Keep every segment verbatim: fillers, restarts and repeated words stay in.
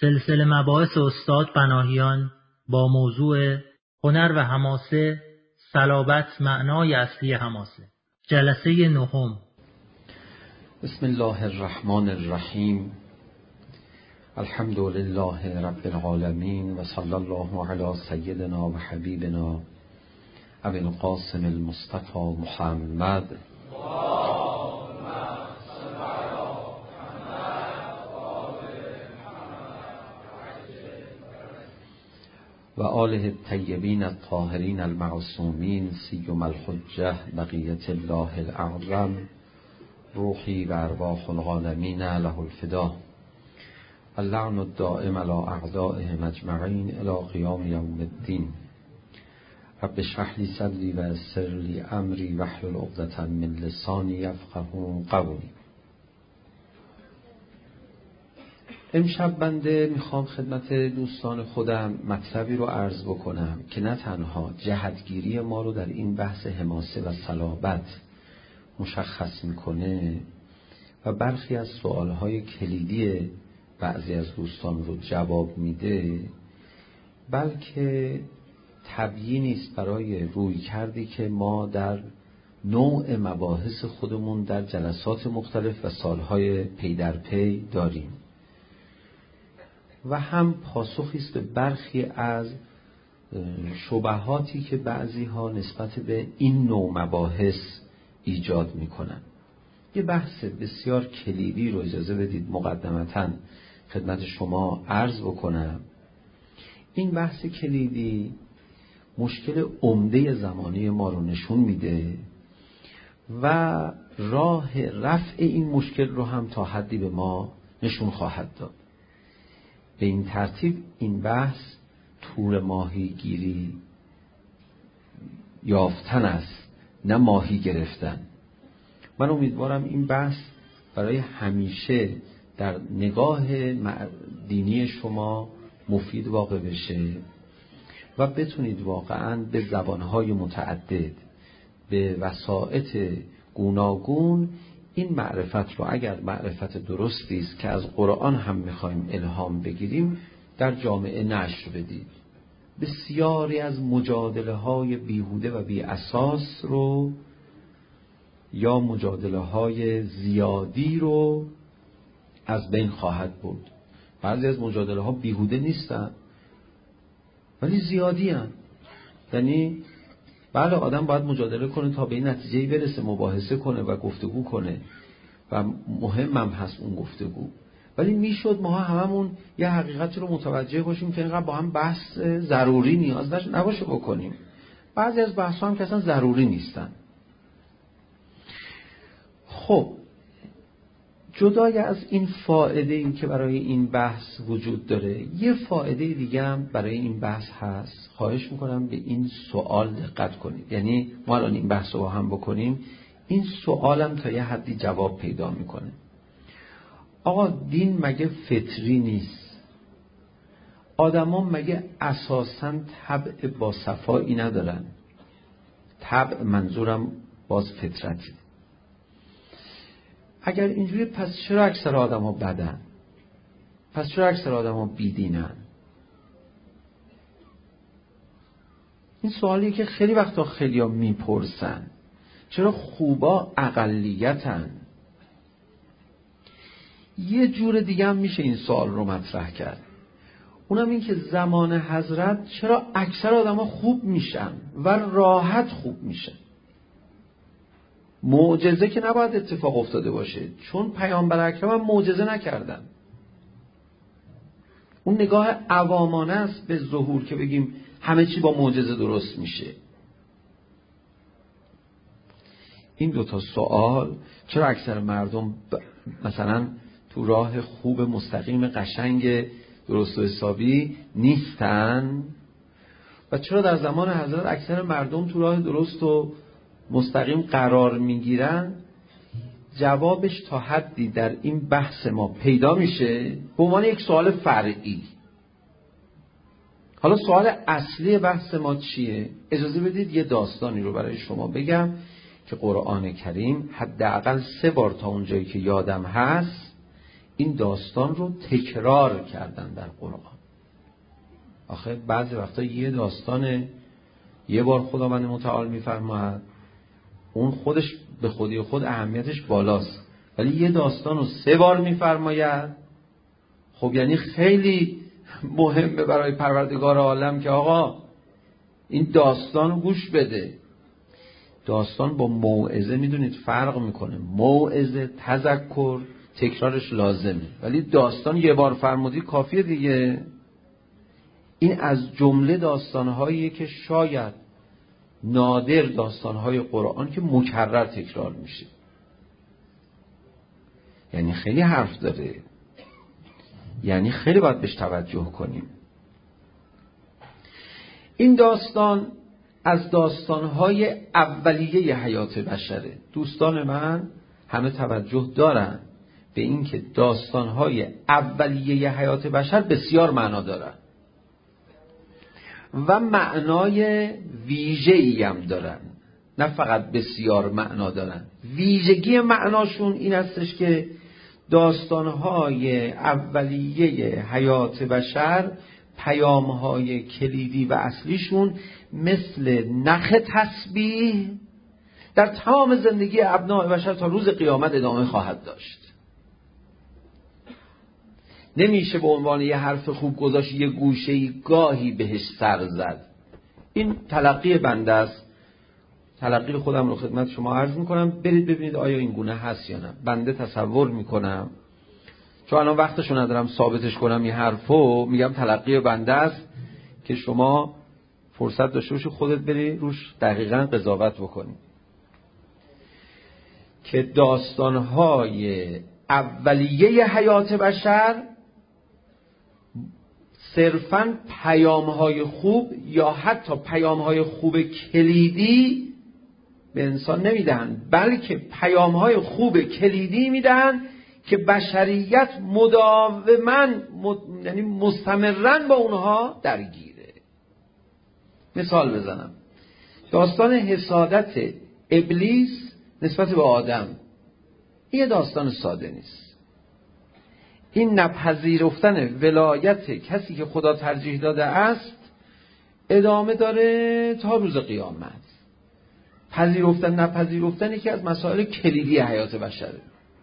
سلسله مباحث استاد پناهیان با موضوع هنر و حماسه، صلابت معنای اصلی حماسه. جلسه نهم. بسم الله الرحمن الرحیم. الحمد لله رب العالمین و صلی الله علی سیدنا و حبیبنا ابی القاسم المصطفى محمد و آله الطیبین الطاهرین المعصومین سیما الحجة بقیة الله الاعظم روحی و ارواح العالمین له الفدا. اللعن الدائم علی اعدائهم اجمعین الی قیام یوم الدین. رب اشرح لی صدری و یسر لی امری واحلل عقدة من لسانی یفقهوا قولی. امشب بنده میخوام خدمت دوستان خودم مطلبی رو عرض بکنم که نه تنها جهتگیری ما رو در این بحث حماسه و صلابت مشخص میکنه و برخی از سوالهای کلیدی بعضی از دوستان رو جواب میده، بلکه تبیینی است برای روی کردی که ما در نوع مباحث خودمون در جلسات مختلف و سالهای پی در پی داریم و هم پاسخی است به برخی از شبهاتی که بعضی ها نسبت به این نوع مباحث ایجاد میکنن. یه بحث بسیار کلیدی رو اجازه بدید مقدمتاً خدمت شما عرض بکنم. این بحث کلیدی مشکل عمده زمانی ما رو نشون میده و راه رفع این مشکل رو هم تا حدی به ما نشون خواهد داد. به این ترتیب این بحث تور ماهی گیری یافتن است، نه ماهی گرفتن. من امیدوارم این بحث برای همیشه در نگاه دینی شما مفید واقع بشه و بتونید واقعاً به زبانهای متعدد، به وسائط گوناگون این معرفت رو، اگر معرفت درستی است که از قرآن هم میخوایم الهام بگیریم، در جامعه نشر بدید. بسیاری از مجادله های بیهوده و بی اساس رو یا مجادله های زیادی رو از بین خواهد برد. بعضی از مجادله ها بیهوده نیستن ولی زیادی هن. یعنی بله آدم باید مجادله کنه تا به این نتیجهی برسه، مباحثه کنه و گفتگو کنه و مهم هم هست اون گفتگو، ولی میشد ما هممون یه حقیقتی رو متوجه باشیم که اینقدر با هم بحث ضروری نیاز نباشه بکنیم. بعضی از بحث ها هم که اصلا ضروری نیستن. خب جدای از این فایده این که برای این بحث وجود داره، یه فایده دیگه هم برای این بحث هست. خواهش میکنم به این سوال دقت کنید. یعنی ما الان این بحث رو با هم بکنیم، این سوالم تا یه حدی جواب پیدا میکنه. آقا دین مگه فطری نیست؟ آدما مگه اساساً طبع با صفایی ندارن؟ طبع منظورم باز فطرتی. اگر اینجوری پس چرا اکثر آدم ها بدن؟ پس چرا اکثر آدم ها بیدینن؟ این سوالیه که خیلی وقتا خیلی ها میپرسن. چرا خوبا اقلیتن؟ یه جور دیگه هم میشه این سوال رو مطرح کرد، اونم این که زمان حضرت چرا اکثر آدم ها خوب میشن و راحت خوب میشن؟ معجزه که نباید اتفاق افتاده باشه، چون پیامبر اکرم هم معجزه نکردن. اون نگاه عوامانه است به ظهور که بگیم همه چی با معجزه درست میشه. این دوتا سوال، چرا اکثر مردم ب... مثلا تو راه خوب مستقیم قشنگ درست و حسابی نیستن و چرا در زمان حضرت اکثر مردم تو راه درست و مستقیم قرار میگیرن، جوابش تا حدی در این بحث ما پیدا میشه به عنوان یک سوال فرعی. حالا سوال اصلی بحث ما چیه؟ اجازه بدید یه داستانی رو برای شما بگم که قرآن کریم حداقل سه بار تا اونجایی که یادم هست این داستان رو تکرار کردن در قرآن. آخه بعضی وقتا یه داستانه یه بار خداوند متعال میفرماید، اون خودش به خودی خود اهمیتش بالاست، ولی یه داستان رو سه بار میفرماید، خب یعنی خیلی مهمه برای پروردگار عالم که آقا این داستان رو گوش بده. داستان با موعظه میدونید فرق میکنه. موعظه تذکر تکرارش لازمه، ولی داستان یه بار فرمودی کافیه دیگه. این از جمله داستانهاییه که شاید نادر داستانهای قرآن که مکرر تکرار میشه، یعنی خیلی حرف داره، یعنی خیلی باید بهش توجه کنیم. این داستان از داستانهای اولیه حیات بشره. دوستان من همه توجه دارن به این که داستانهای اولیه حیات بشر بسیار معنا دارن و معنای ویژه‌ای هم دارن، نه فقط بسیار معنا دارن. ویژگی معناشون این هستش که داستانهای اولیه حیات بشر پیامهای کلیدی و اصلیشون مثل نخ تسبیح در تمام زندگی ابناء بشر تا روز قیامت ادامه خواهد داشت. نمیشه به عنوان یه حرف خوب گذاشت یه گوشه‌ای گاهی بهش سر زد. این تلقی بنده است. تلقی خودم رو خدمت شما عرض میکنم، برید ببینید آیا این گونه هست یا نه. بنده تصور میکنم، چون الان وقتشو ندارم ثابتش کنم این حرفو، میگم تلقی بنده است که شما فرصت داشته باشی خودت بری روش دقیقاً قضاوت بکنی که داستانهای اولیه حیات بشر صرفاً پیام‌های خوب یا حتی پیام‌های خوب کلیدی به انسان نمیدن، بلکه پیام‌های خوب کلیدی میدن که بشریت مداوماً مد... یعنی مستمراً با اونها درگیره. مثال بزنم، داستان حسادت ابلیس نسبت به آدم، این داستان ساده نیست. این نپذیرفتن ولایت کسی که خدا ترجیح داده است ادامه داره تا روز قیامت. پذیرفتن نپذیرفتن یکی از مسائل کلیدی حیات بشره.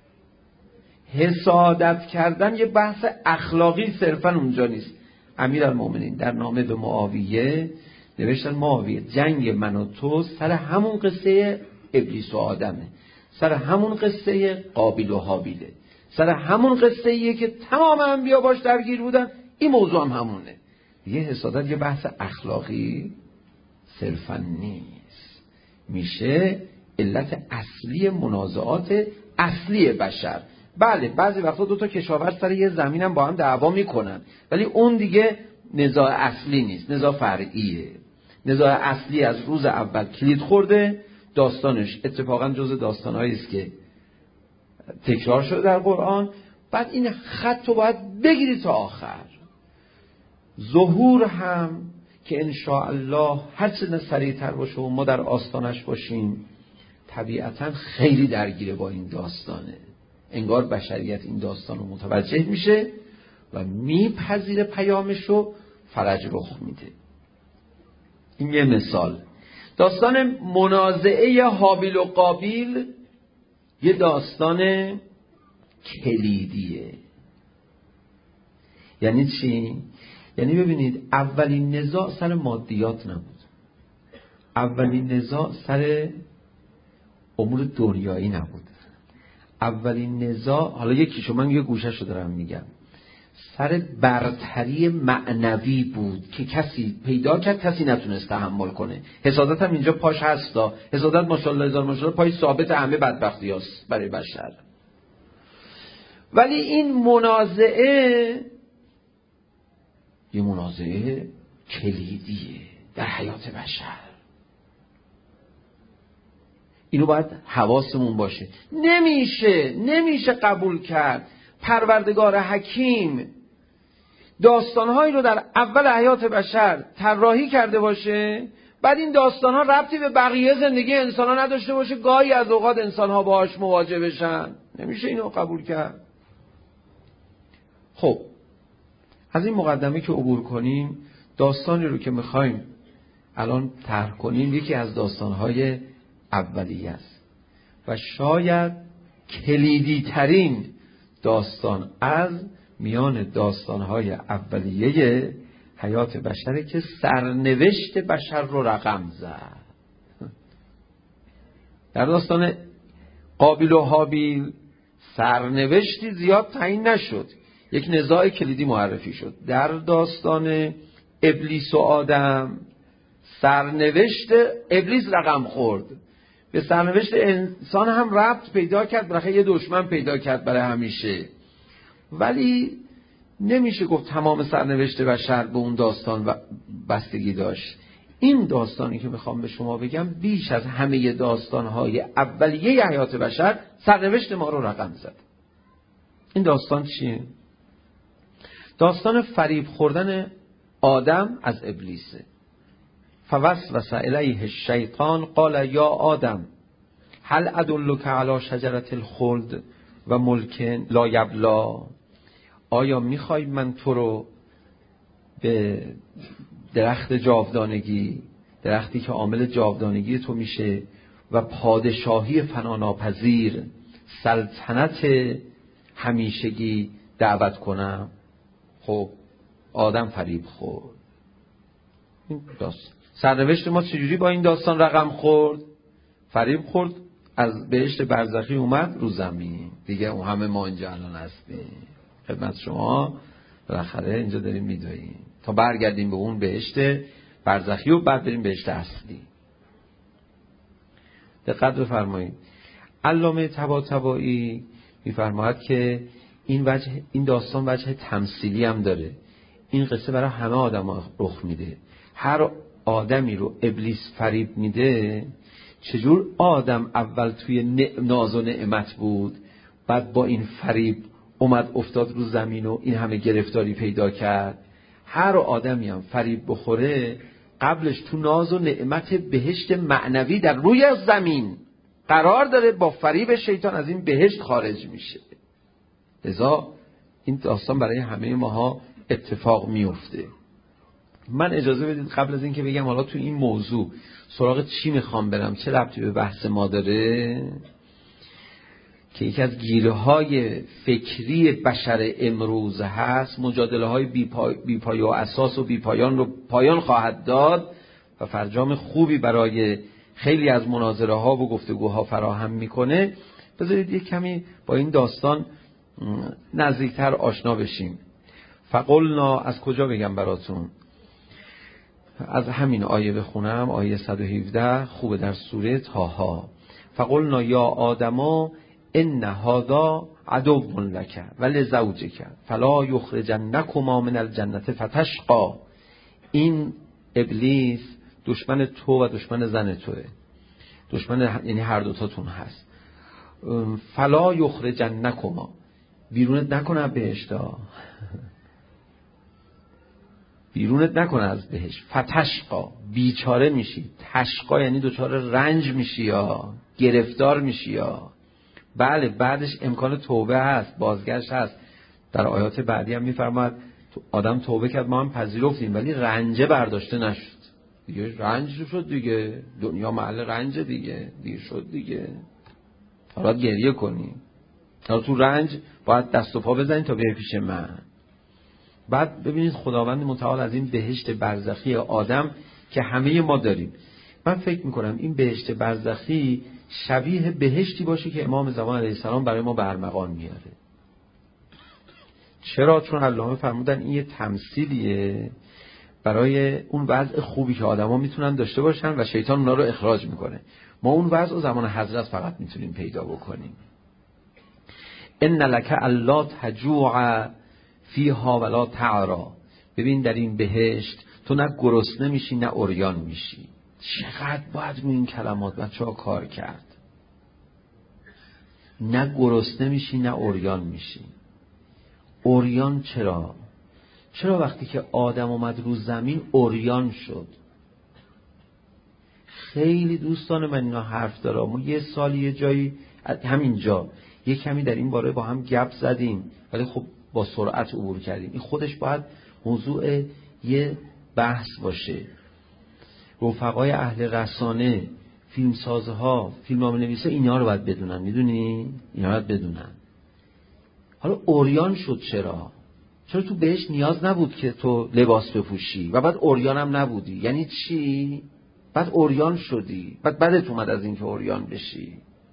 حسادت کردن یه بحث اخلاقی صرفا اونجا نیست. امیرالمومنین در نامه به معاویه نوشتن معاویه جنگ من و تو سر همون قصه ابلیس و آدمه، سر همون قصه قابیل و حابیله، سر همون قصه ایه که تمام انبیا باش درگیر بودن. این موضوع هم همونه دیگه. حسادت یه بحث اخلاقی صرفا نیست، میشه علت اصلی منازعات اصلی بشر. بله بعضی وقتا دو تا کشاورز سر یه زمین هم با هم دعوا میکنن، ولی اون دیگه نزاع اصلی نیست، نزاع فرعیه. نزاع اصلی از روز اول کلید خورده، داستانش اتفاقا جز داستانهایی است که تکرار شده در قرآن. بعد این خط رو باید بگیری تا آخر. ظهور هم که انشاءالله هر چه سریعتر باشه و ما در آستانش باشیم، طبیعتا خیلی درگیره با این داستانه. انگار بشریت این داستان رو متوجه میشه و میپذیره پیامش رو، فرج رخ میده. این یه مثال. داستان منازعه حابیل و قابیل یه داستان کلیدیه. یعنی چی؟ یعنی ببینید اولین نزاع سر مادیات نبود، اولین نزاع سر امور دنیایی نبود، اولین نزاع، حالا یکیشو من یه گوشه‌شو دارم میگم، سر برتری معنوی بود که کسی پیدا کرد کسی نتونست تحمل کنه. حسادت هم اینجا پاش هستا. حسادت ماشاءالله هزار ماشاءالله پای ثابت همه بدبختی هست برای بشر. ولی این منازعه یه منازعه کلیدیه در حیات بشر. اینو باید حواسمون باشه. نمیشه نمیشه قبول کرد پروردگار حکیم داستانهایی رو در اول حیات بشر طراحی کرده باشه، بعد این داستانها ربطی به بقیه زندگی انسانها نداشته باشه، گاهی از اوقات انسانها باهاش مواجه بشن. نمیشه اینو قبول کرد. خب از این مقدمه که عبور کنیم، داستانی رو که میخوایم الان طرح کنیم یکی از داستانهای اولیه است و شاید کلیدی ترین داستان از میان داستانهای اولیه حیات بشره که سرنوشت بشر رو رقم زد. در داستان قابیل و هابیل سرنوشتی زیاد تعیین نشد، یک نزاع کلیدی معرفی شد. در داستان ابلیس و آدم سرنوشت ابلیس رقم خورد، به سرنوشت انسان هم ربط پیدا کرد، بالاخره یه دشمن پیدا کرد برای همیشه. ولی نمیشه گفت تمام سرنوشت بشر به اون داستان بستگی داشت. این داستانی که میخوام به شما بگم بیش از همه داستانهای اولیه حیات بشر سرنوشت ما رو رقم زد. این داستان چیه؟ داستان فریب خوردن آدم از ابلیسه. فوسوس الیه الشیطان قال یا آدم هل ادلک علی شجرة الخلد و ملک لا یبلی، آیا میخوای من تو رو به درخت جاودانگی، درختی که عامل جاودانگی تو میشه و پادشاهی فناناپذیر، سلطنت همیشگی دعوت کنم؟ خب آدم فریب خورد. این داستان سرنوشت ما چجوری با این داستان رقم خورد؟ فریب خورد، از بهشت برزخی اومد رو زمین دیگه. اون همه ما اینجا الان هستیم خدمت شما، بالاخره اینجا داریم میدویم تا برگردیم به اون بهشت برزخی و بعد بریم بهشت اصلی. دقت بفرمایید، علامه طباطبایی میفرماید که این وجه این داستان وجه تمثیلی هم داره. این قصه برای همه آدم رخ میده. هر آدمی رو ابلیس فریب میده. چجور آدم اول توی ناز و نعمت بود، بعد با این فریب اومد افتاد رو زمین و این همه گرفتاری پیدا کرد. هر آدمی هم فریب بخوره قبلش تو ناز و نعمت بهشت معنوی در روی زمین قرار داره، با فریب شیطان از این بهشت خارج میشه. لذا این داستان برای همه ماها اتفاق میفته. من اجازه بدید قبل از این که بگم حالا تو این موضوع سراغ چی میخوام برم، چه ربطی به بحث ما داره، که یکی از گیره های فکری بشر امروز هست، مجادله های بی پای و اساس و بی پایان رو پایان خواهد داد و فرجام خوبی برای خیلی از مناظره ها و گفتگوها فراهم میکنه. بذارید یک کمی با این داستان نزدیکتر آشنا بشیم. فقلنا، از کجا بگم براتون؟ از همین آیه بخونم، آیه صد و هفده خوبه، در سوره طه. فقلنا یا آدما ان هذا عدو لک ولزوجک فلا یخرجنکما من الجنة فتشقى. این ابلیس دشمن تو و دشمن زن توه، دشمن یعنی هر دوتاتون هست. فلا یخرجنکما، بیرونت نکنه از بهشت، بیرونت نکنه از بهشت. فتشقا، بیچاره میشی. تشقا یعنی دچار رنج میشی یا گرفتار میشی یا بله. بعدش امکان توبه هست، بازگشت هست. در آیات بعدی هم میفرماد آدم توبه کرد ما هم پذیرفتیم، ولی رنجه برداشته نشد دیگه. رنج شد دیگه، دنیا محل رنج دیگه، دیر شد دیگه. حالا گریه کنی، حالا تو رنج باید دست و پا بزنید تا بیای پیش من. بعد ببینید خداوند متعال از این بهشت برزخی آدم که همه ما داریم، من فکر میکنم این بهشت برزخی شبیه بهشتی باشه که امام زمان علیه السلام برای ما برمغان میاره. چرا؟ چون علامه فرمودن این یه تمثیلیه برای اون وضع خوبی که آدما میتونن داشته باشن و شیطان اونا رو اخراج میکنه. ما اون وضع و زمان حضرت فقط میتونیم پیدا بکنیم. ان لک الا تجوع فیها ولا تعرا. ببین در این بهشت تو نه گرسنه میشی نه عریان میشی. چقدر باید رو این کلمات بچه‌ها کار کرد. نه گرسنه میشی نه عریان میشی. عریان چرا؟ چرا وقتی که آدم اومد رو زمین عریان شد؟ خیلی دوستان من اینا حرف داره. ما یه سال یه جایی همینجا یه کمی در این باره با هم گپ زدیم، ولی خب با سرعت عبور کردیم. این خودش باید موضوع یه بحث باشه. رفقای اهل رسانه، فیلمسازها، فیلمنامه‌نویسا اینا رو باید بدونن. میدونی؟ اینا رو باید بدونن. حالا عریان شد چرا؟ چرا تو بهش نیاز نبود که تو لباس بپوشی و بعد عریان هم نبودی؟ یعنی چی؟ بعد عریان شدی، بعد بدت اومد از اینکه عریان بشی.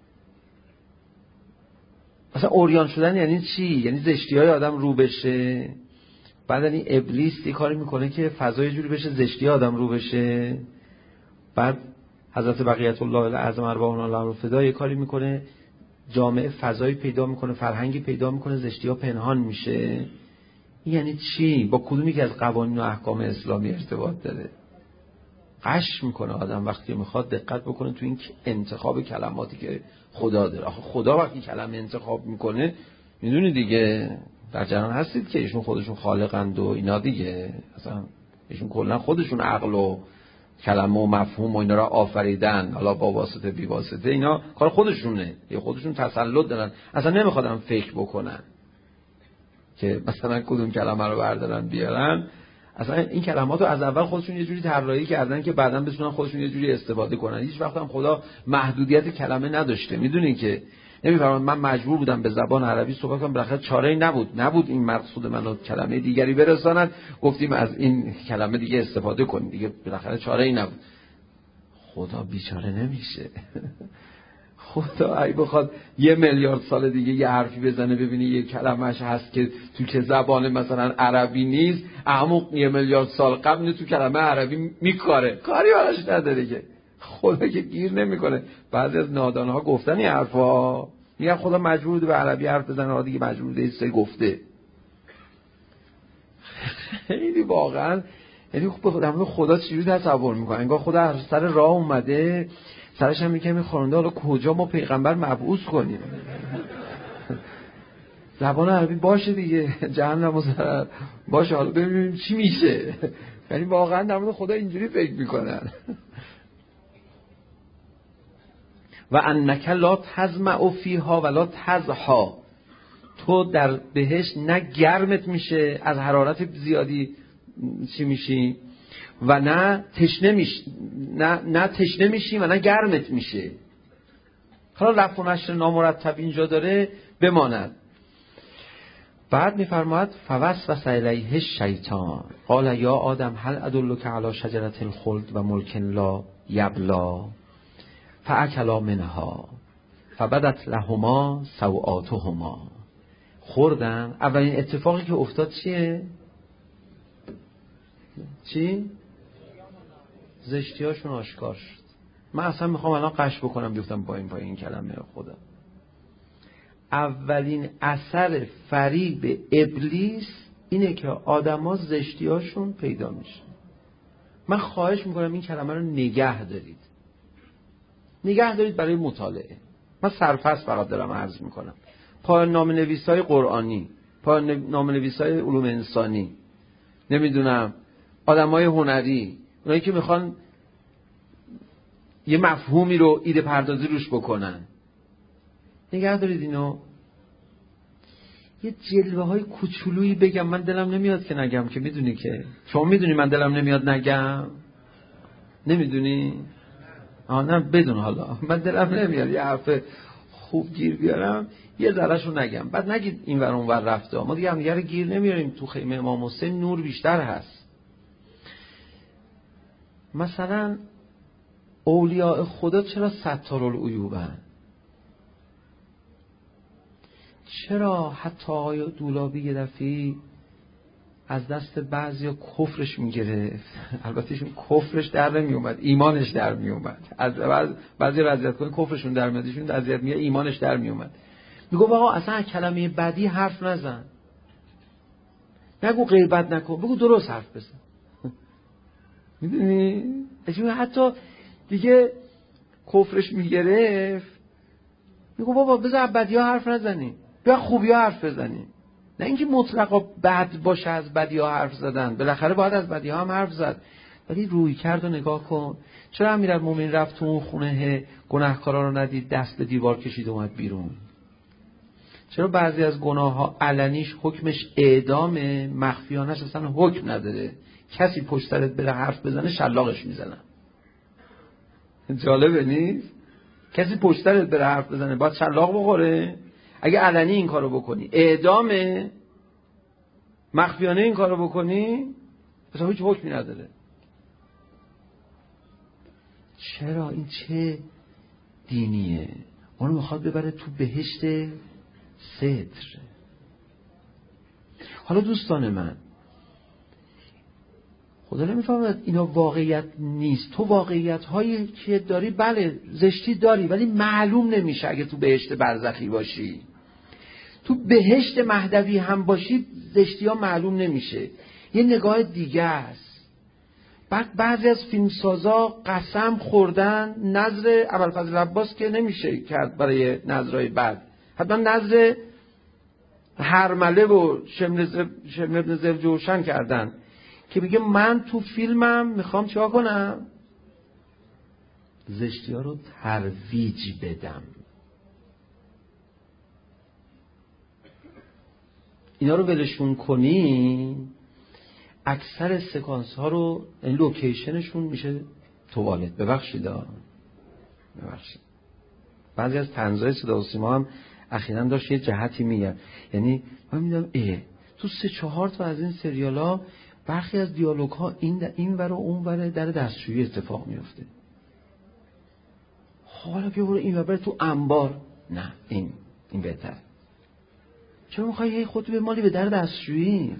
مثلا عریان شدن یعنی چی؟ یعنی زشتی‌های آدم رو بشه. بعد این ابلیس یه کاری میکنه که فضای جوری بشه زشتی آدم رو بشه. بعد حضرت بقیت الله الاعظم ارواحنا الله فدا یه کاری میکنه جامعه فضایی پیدا میکنه، فرهنگی پیدا میکنه، زشتی ها پنهان میشه. یعنی چی؟ با کدومی که از قوانین و احکام اسلامی ارتباط داره؟ قش میکنه آدم وقتی میخواد دقت بکنه تو این انتخاب کلماتی که خدا داره. آخه خدا وقتی کلمه انتخاب میکنه، میدونی دیگه، در جریان هستید که ایشون خودشون خالقند و اینا دیگه، اصلا ایشون کلا خودشون عقل و کلمه و مفهوم و اینا را آفریدن، حالا با واسطه بی واسطه، اینا کار خودشونه، یه خودشون تسلط دارن، اصلا نمیخوادن فکر بکنن که مثلا کدوم کلمه رو بردارن بیارن. اصلا این کلمات رو از اول خودشون یه جوری طراحی کردن که بعداً بتونن خودشون یه جوری استفاده کنن. هیچ وقت هم خدا محدودیت کلمه نداشته. میدونین که نمیفهمم، من مجبور بودم به زبان عربی صحبت کنم، بالاخره چاره‌ای نبود نبود این مقصود منو کلمه دیگری برساند، گفتیم از این کلمه دیگه استفاده کنیم دیگه، بالاخره چاره‌ای نبود. خدا بیچاره نمیشه. خدا اگه بخواد یه میلیارد سال دیگه یه حرفی بزنه ببینی یه کلمه‌اش هست که تو که زبان مثلا عربی نیست، عموق یه میلیارد سال قبل تو کلمه عربی میکاره، کاری براش نداره که. خدا که گیر نمیکنه. بعضی از نادانها گفتن این حرفا، میگن خدا مجبور به عربی حرف بزنه، حالا دیگه مجبور به سه گفته. خیلی واقعا یعنی خب خدا چجوری تصور میکنه؟ انگار خدا هر سر راه اومده، سرش هم میگه میخوانده حالا کجا ما پیغمبر مبعوث کنیم. زبان عربی باشه دیگه، جهنم و سر باشه، حالا ببینیم چی میشه. یعنی واقعا در مورد خدا اینجوری فکر میکنن. و انک لا تظمأ فیها ولا تضحی، تو در بهشت نه گرمت میشه از حرارت زیادی چی میشی و نه تشنه میشی، نه نه تشنه میشی و نه گرمت میشه. حالا لفظ و نشر نامرتب اینجا داره بماند. بعد میفرماید فوسوس الیه الشیطان قال یا آدم هل ادلک علی شجرة الخلد و ملک لا یبلی فاکلا منها فبدت لهما سوآتهما. خوردن. اولین اتفاقی که افتاد چیه؟ چی؟ زشتیاشون آشکار شد. من اصلا میخوام الان قش بکنم بیفتم با این پایین کلمه خدا. اولین اثر فریب ابلیس اینه که آدما زشتیاشون پیدا میشه. من خواهش میکنم این کلمه رو نگه دارید، نگه دارید برای مطالعه. من سرفصل فقط دارم عرض میکنم. پایان نامه نویسای قرآنی، پایان نامه نویسای علوم انسانی، نمیدونم آدمای هنری، اونایی که میخوان یه مفهومی رو ایده پردازی روش بکنن، نگه دارید اینو. یه جلوه های کوچولویی بگم، من دلم نمیاد که نگم، که میدونی که شما میدونی من دلم نمیاد نگم، نمیدونی؟ آه نه بدون، حالا من دلم نمیاد یه حرف خوب گیر بیارم یه ذره‌شو نگم، بعد نگید این ور اون ور رفته. ما دیگه هم دیگه گیر نمیاریم. تو خیمه امام حسین نور بیشتر هست. مثلا اولیاء خدا چرا ستارالعیوبن؟ چرا حتی آقای دولابی یه دفعه از دست بعضیا کفرش میگرفت؟ البته ایشون کفرش در نمی اومد، ایمانش در می اومد. از بعض بعضی اذیت کنن کفرشون در میاد، ایشون اذیت میاد ایمانش در می اومد. میگه آقا اصلا کلمه بدی حرف نزن، نگو غیبت نکن، بگو درست حرف بزن. میدونی؟ ایشون حتی دیگه کفرش میگرفت، میگه بابا بذار بدی‌ها حرف نزنی، بیا خوبی‌ها حرف بزنی. نه اینکه مطلقا بد باشه از بدی‌ها حرف زدن، بالاخره باید از بدی‌ها هم حرف زد، ولی روی کرد و نگاه کن. چرا امیرالمومنین رفت تو اون خونه گناهکارا رو ندید، دست به دیوار کشید اومد بیرون؟ چرا بعضی از گناه ها علنیش حکمش اعدامه، مخفیانش اصلا حکم نداره؟ کسی پشت سرت بره حرف بزنه شلاقش میزنن. جالبه نیست؟ کسی پشت سرت بره حرف بزنه باید شلاق بخوره. اگه علنی این کارو بکنی اعدامه، مخفیانه این کارو بکنی اصلا هیچ حکمی نداره. چرا؟ این چه دینیه؟ اونو میخواد ببره تو بهشت ستر. حالا دوستان من، خدا نمیفهمد اینا واقعیت نیست. تو واقعیت هایی که داری بله زشتی داری، ولی معلوم نمیشه. اگه تو بهشت برزخی باشی، تو بهشت مهدوی هم باشی، زشتی ها معلوم نمیشه. یه نگاه دیگه است. بعد بعضی از فیلمسازا قسم خوردن نظر ابوالفضل عباس که نمیشه کرد برای نظرهای بعد، حتما نظر هرمله و شمر ابن زرجوشن کردن که بگه من تو فیلمم میخوام چیکار کنم؟ زشتی ها رو ترویج بدم. اینا رو ولشون کنی، اکثر سکانس ها رو لوکیشنشون میشه توالت. ببخشید ها ببخشید بعضی از طنزهای صدا و سیما هم اخیراً داشت یه جهتی میگن، یعنی من میدونم اه تو سه چهار تا از این سریال ها برخی از دیالوگ ها این این ور و اون ور در دستشویی اتفاق میفته. حالا بیا برو این ور بره تو انبار، نه این این بهتر. چرا میخوای خودت به مالی به در دستشویی؟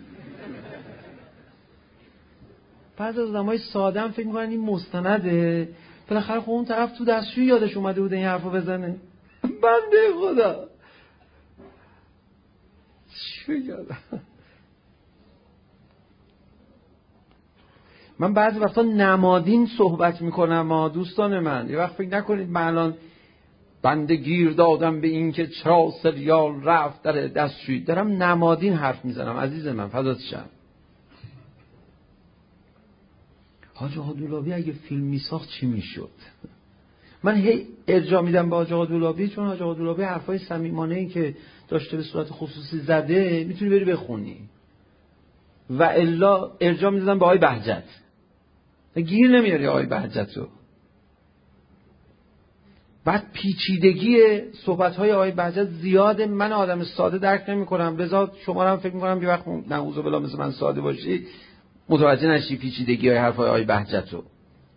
بعضی از آدمای ساده هم فکر میکنن این مستنده، بالاخره خب اون طرف تو دستشویی یادش اومده بود این حرفو بزنه. بنده خدا چی بگم؟ من بعضی وقتا نمادین صحبت میکنم ما دوستان من. یه وقت فکر نکنید من الان بنده گیر دادم به این که چرا سریال رفت در دستشویی. دارم نمادین حرف میزنم عزیز من، فدات شم. حاج آقا دولابی اگه فیلم میساخت چی میشد؟ من هی ارجاع میدم به حاج آقا دولابی، چون حاج آقا دولابی حرفای صمیمانه‌ای که داشته به صورت خصوصی زده میتونی بری بخونی، و الا ارجاع میدادم به آقای بهجت. گیر نمیاری آقای بهجت رو. بعد پیچیدگی صحبت‌های آقای بهجت زیاده، من آدم ساده درک نمی‌کنم. لذا شما هم فکر می‌کنم یه وقت نعوذ بالله مثل من ساده باشی متوجه نشی پیچیدگی های حرفای آقای بهجت رو.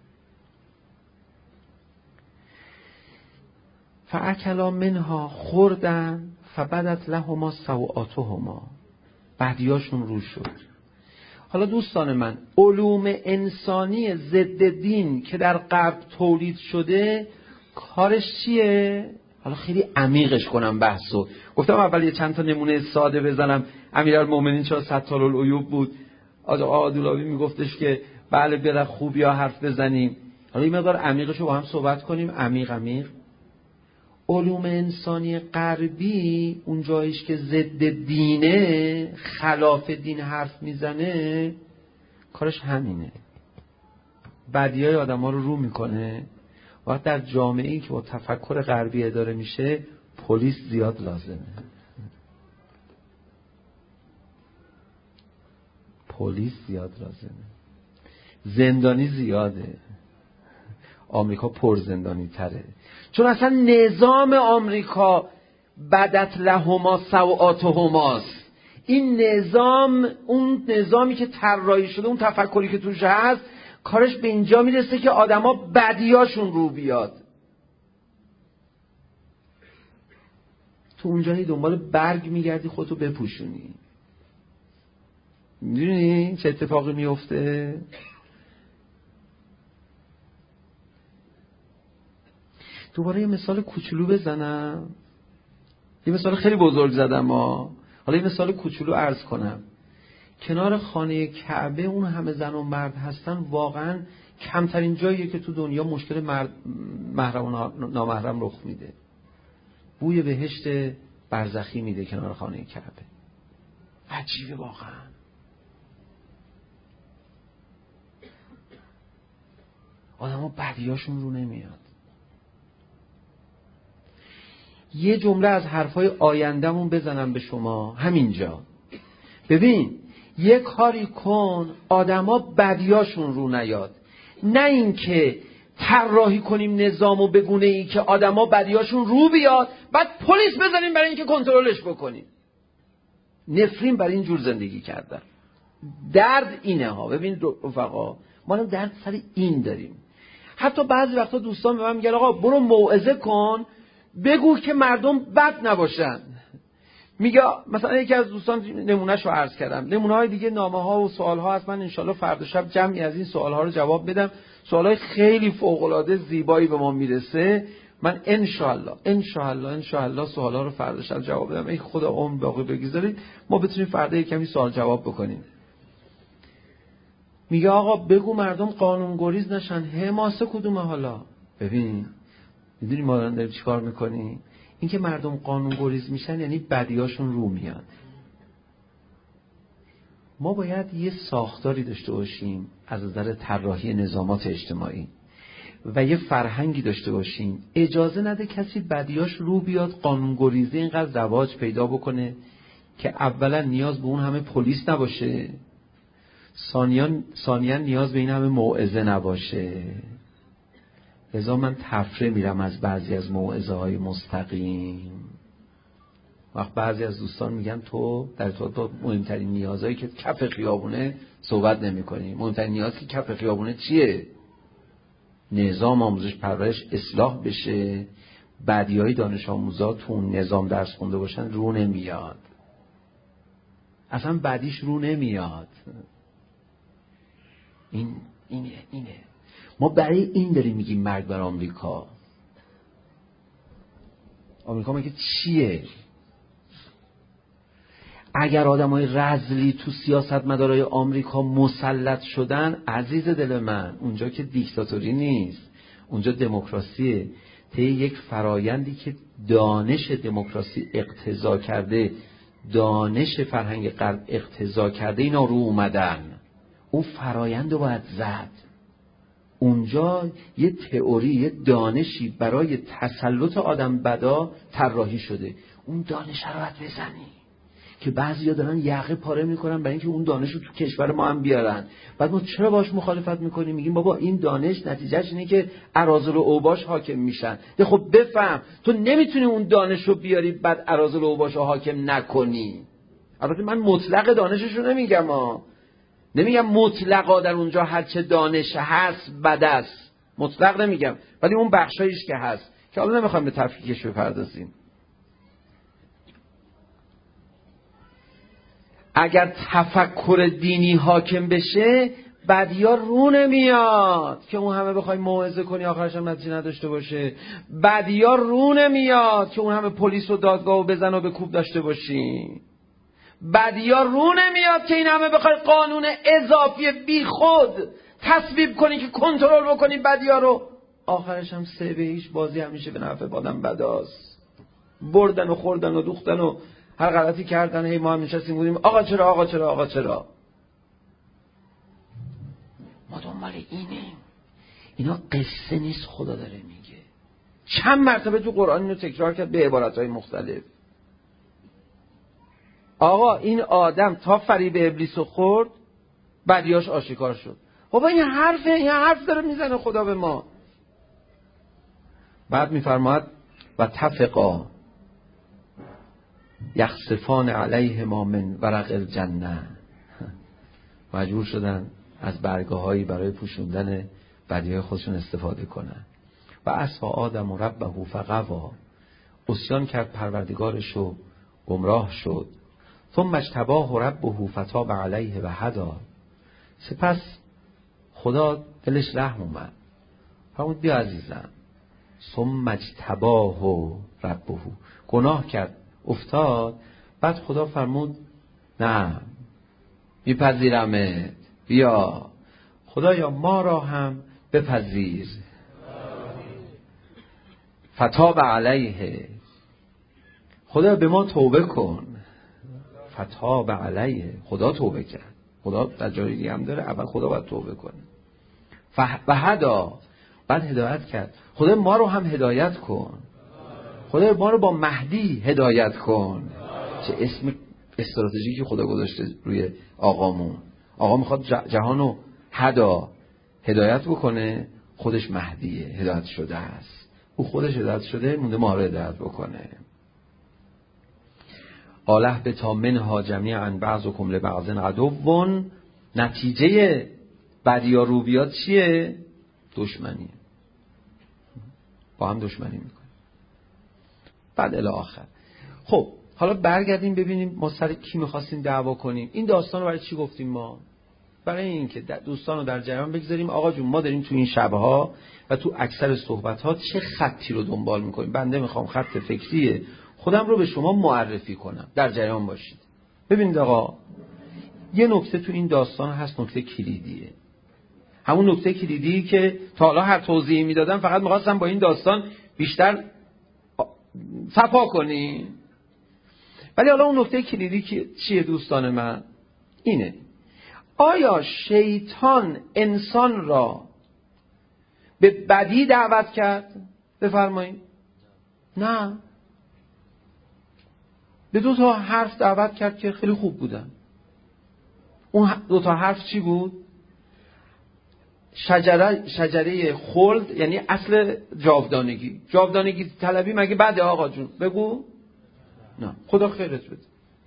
فاکلا منها خوردن فبدت لهما سوآتهما، بعدیاشون رو شد. حالا دوستان من، علوم انسانی ضد دین که در غرب تولید شده کارش چیه؟ حالا خیلی عمیقش کنم بحثو. گفتم اول یه چند تا نمونه ساده بزنم. امیرالمومنین چرا ستار العیوب بود؟ آقا دولابی میگفتش که بله بره خوبی ها حرف بزنیم. حالا این مقدار عمیقشو با هم صحبت کنیم. عمیق عمیق علوم انسانی غربی اون جایش که ضد دینه، خلاف دین حرف میزنه، کارش همینه. بدیهای آدم ها رو رو میکنه. وقت در جامعه‌ای که با تفکر غربی اداره میشه پلیس زیاد لازمه. پلیس زیاد لازمه. زندانی زیاده. آمریکا پر زندانی تره، چون اصلا نظام آمریکا بدت لهما سوآتهماست. این نظام، اون نظامی که طراحی شده، اون تفکری که توش هست، کارش به اینجا میرسه که آدما بدیاشون رو بیاد. تو اونجایی دنبال برگ میگردی خودتو بپوشونی. میدونی چه اتفاقی میفته؟ دوباره یه مثال کوچولو بزنم. یه مثال خیلی بزرگ زدم ما. حالا یه مثال کوچولو عرض کنم. کنار خانه کعبه اون همه زن و مرد هستن، واقعا کمترین جاییه که تو دنیا مشکل مرد محرم و نامحرم رخ میده. بوی بهشت برزخی میده کنار خانه کعبه. عجیبه واقعا. آدم ها بدیاشون رو نمیاد. یه جمله از حرفای آیندهمون بزنم به شما همینجا. ببین یه کاری کن آدما بدیاشون رو نیاد، نه اینکه طراحی کنیم نظامو به گونه ای که آدما بدیاشون رو بیاد بعد پلیس بزنیم برای اینکه کنترلش بکنیم. نفرین برای این جور زندگی کردن. درد اینه ها. ببین رفقا ما هم درد سر این داریم. حتی بعضی وقتا دوستان به من میگن آقا برو موعظه کن بگو که مردم بد نباشن. میگه مثلا یکی از دوستان نمونهش رو عرض کردم، نمونه های دیگه نامه ها و سوال ها هست. من انشالله فردا شب جمعی از این سوال ها رو جواب بدم. سوال های خیلی فوق العاده زیبایی به ما میرسه. من انشالله انشالله انشالله سوال ها رو فردا شب جواب بدم. ای خدا عمر باقی بگذارید ما بتونیم فردا یک کمی سوال جواب بکنیم. میگه آقا بگو مردم قانون گریز نشن. حماسه کدومه حالا؟ ببین میدونی ما الان داریم چیکار میکنیم؟ این که مردم قانون گریز میشن یعنی بدیاشون رو میاد. ما باید یه ساختاری داشته باشیم از نظر طراحی نظامات اجتماعی و یه فرهنگی داشته باشیم اجازه نده کسی بدیاش رو بیاد قانون گریزی اینقدر رواج پیدا بکنه که اولا نیاز به اون همه پلیس نباشه، ثانیاً ثانیاً نیاز به این همه موعظه نباشه. لذا من تفره میرم از بعضی از موعظه های مستقیم. وقت بعضی از دوستان میگن تو در تو تو مهمترین نیازهایی که کف خیابونه صحبت نمی کنی. مهمترین نیازی که کف خیابونه چیه؟ نظام آموزش پرورش اصلاح بشه، بدیهای دانش آموزا تو اون نظام درس خونده باشن رو نمیاد. اصلا بدیش رو نمیاد. این اینه اینه ما برای این داریم میگیم مرگ بر آمریکا. آمریکا مگه چیه؟ اگر آدمای رذلی تو سیاستمدارای آمریکا مسلط شدن، عزیز دل من اونجا که دیکتاتوری نیست، اونجا دموکراسیه. طی یک فرایندی که دانش دموکراسی اقتضا کرده، دانش فرهنگ غرب اقتضا کرده، اینا رو اومدن. اون فرایند رو باید زد. اونجا یه تئوری، یه دانشی برای تسلط آدم بدا طراحی شده. اون دانش رو باید بزنی که بعضیا دارن یقه پاره میکنن برای اینکه اون دانش رو تو کشور ما هم بیارن. بعد ما چرا باش مخالفت میکنیم؟ میگیم بابا این دانش نتیجهش اینه که اراذل و اوباش حاکم میشن. ده خب بفهم تو نمیتونی اون دانش رو بیاری بعد اراذل و اوباش رو حاکم نکنی. البته من مطلق دانشش رو نمیگم ها. نمیگم مطلقا در اونجا هر چه دانش هست بد است، مطلق نمیگم، ولی اون بخشایش که هست که حالا نمیخوام به تفکیکش بپردازیم. اگر تفکر دینی حاکم بشه بدیا رو نمیاد که اون همه بخوای موعظه کنی آخرش هم نتیجه نداشته باشه. بدیا رو نمیاد که اون همه پلیس و دادگاه و بزن و بکوب داشته باشی. بدیا رو نمیاد که این همه بخوای قانون اضافی بی خود تصویب کنی که کنترل بکنی بدیا رو. آخرش هم سه به هیچ بازی همیشه به نفع بادم بداست. بردن و خوردن و دوختن و هر غلطی کردن. هی ما هم نشستیم بودیم آقا چرا آقا چرا آقا چرا. ما دنبال اینه. اینا قصه نیست، خدا داره میگه. چند مرتبه تو قرآن اینو تکرار کرد به عبارتهای مختلف. آقا این آدم تا فریب ابلیس رو خورد بدیاش آشکار شد. بابا این حرفه، این حرف داره میزنه خدا به ما. بعد میفرماید و تفقا یخسفان علیه ما من ورق الجنه. مجبور شدن از برگه هایی برای پوشوندن بدیهای خودشون استفاده کنن. و عصی آدم ربه فغوا، عصیان کرد پروردگارش و گمراه شد. ثم اجتباه ربه فتاب علیه و هدی. سپس خدا دلش رحم اومد، فرمود بیا عزیزم. ثم اجتباه ربه، گناه کرد افتاد، بعد خدا فرمود نه میپذیرمت، بیا خدایا ما را هم بپذیر. فتاب علیه، خدا به ما توبه کن. فتاب علیه، خدا توبه کرد. خدا در جای دیگه هم داره، اول خدا باید توبه کنه. و هدا، بعد هدایت کرد. خدا ما رو هم هدایت کن. خدا ما رو با مهدی هدایت کن. چه اسم استراتژیکی خدا گذاشته روی آقامون. آقا میخواد جهانو هدا هدایت بکنه، خودش مهدیه، هدایت شده است. او خودش هدایت شده، مونده ما رو هدایت بکنه. آله به تا منها جمیعا بعضکم لبعض عدو. نتیجه بدیا روبیات چیه؟ دشمنی. با هم دشمنی میکنه. بعد الی آخر. خب حالا برگردیم ببینیم ما سر کی میخواستیم دعوا کنیم. این داستان رو برای چی گفتیم ما؟ برای این که دوستان رو در جریان بگذاریم. آقا جون ما داریم تو این شبها و تو اکثر صحبت‌ها چه خطی رو دنبال میکنیم. بنده میخوام خط فکریه خودم رو به شما معرفی کنم، در جریان باشید. ببینید آقا، یه نکته تو این داستان هست، نکته کلیدیه. همون نکته کلیدی که تا حالا هر توضیحی میدادم فقط می‌خواستم با این داستان بیشتر صفا کنیم. ولی حالا اون نکته کلیدی که چیه دوستان من؟ اینه: آیا شیطان انسان را به بدی دعوت کرد؟ بفرمایید. نه، به دو تا حرف دعوت کرد که خیلی خوب بودن. اون دو تا حرف چی بود؟ شجره شجره خلد، یعنی اصل جاودانگی. جاودانگی طلبی مگه بده آقا جون؟ بگو. نه، خدا خیرت بده.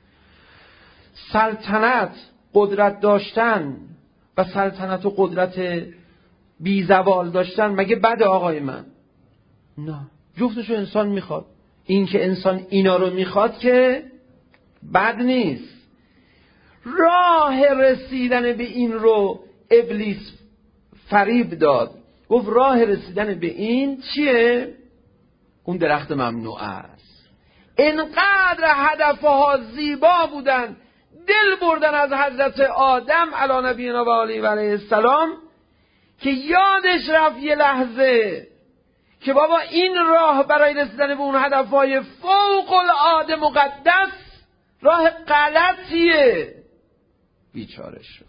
سلطنت، قدرت داشتن و سلطنت و قدرت بی زوال داشتن مگه بده آقای من؟ نه، جفتشو انسان میخواد. این که انسان اینا رو میخواد که بد نیست. راه رسیدن به این رو ابلیس فریب داد. گفت راه رسیدن به این چیه؟ اون درخت ممنوع است. اینقدر هدفها زیبا بودن، دل بردن از حضرت آدم علی نبینا و علیه و علیه السلام، که یادش رفت یه لحظه که بابا این راه برای رسیدن به اون هدفهای فوق العاده مقدس راه غلطیه. بیچاره شد.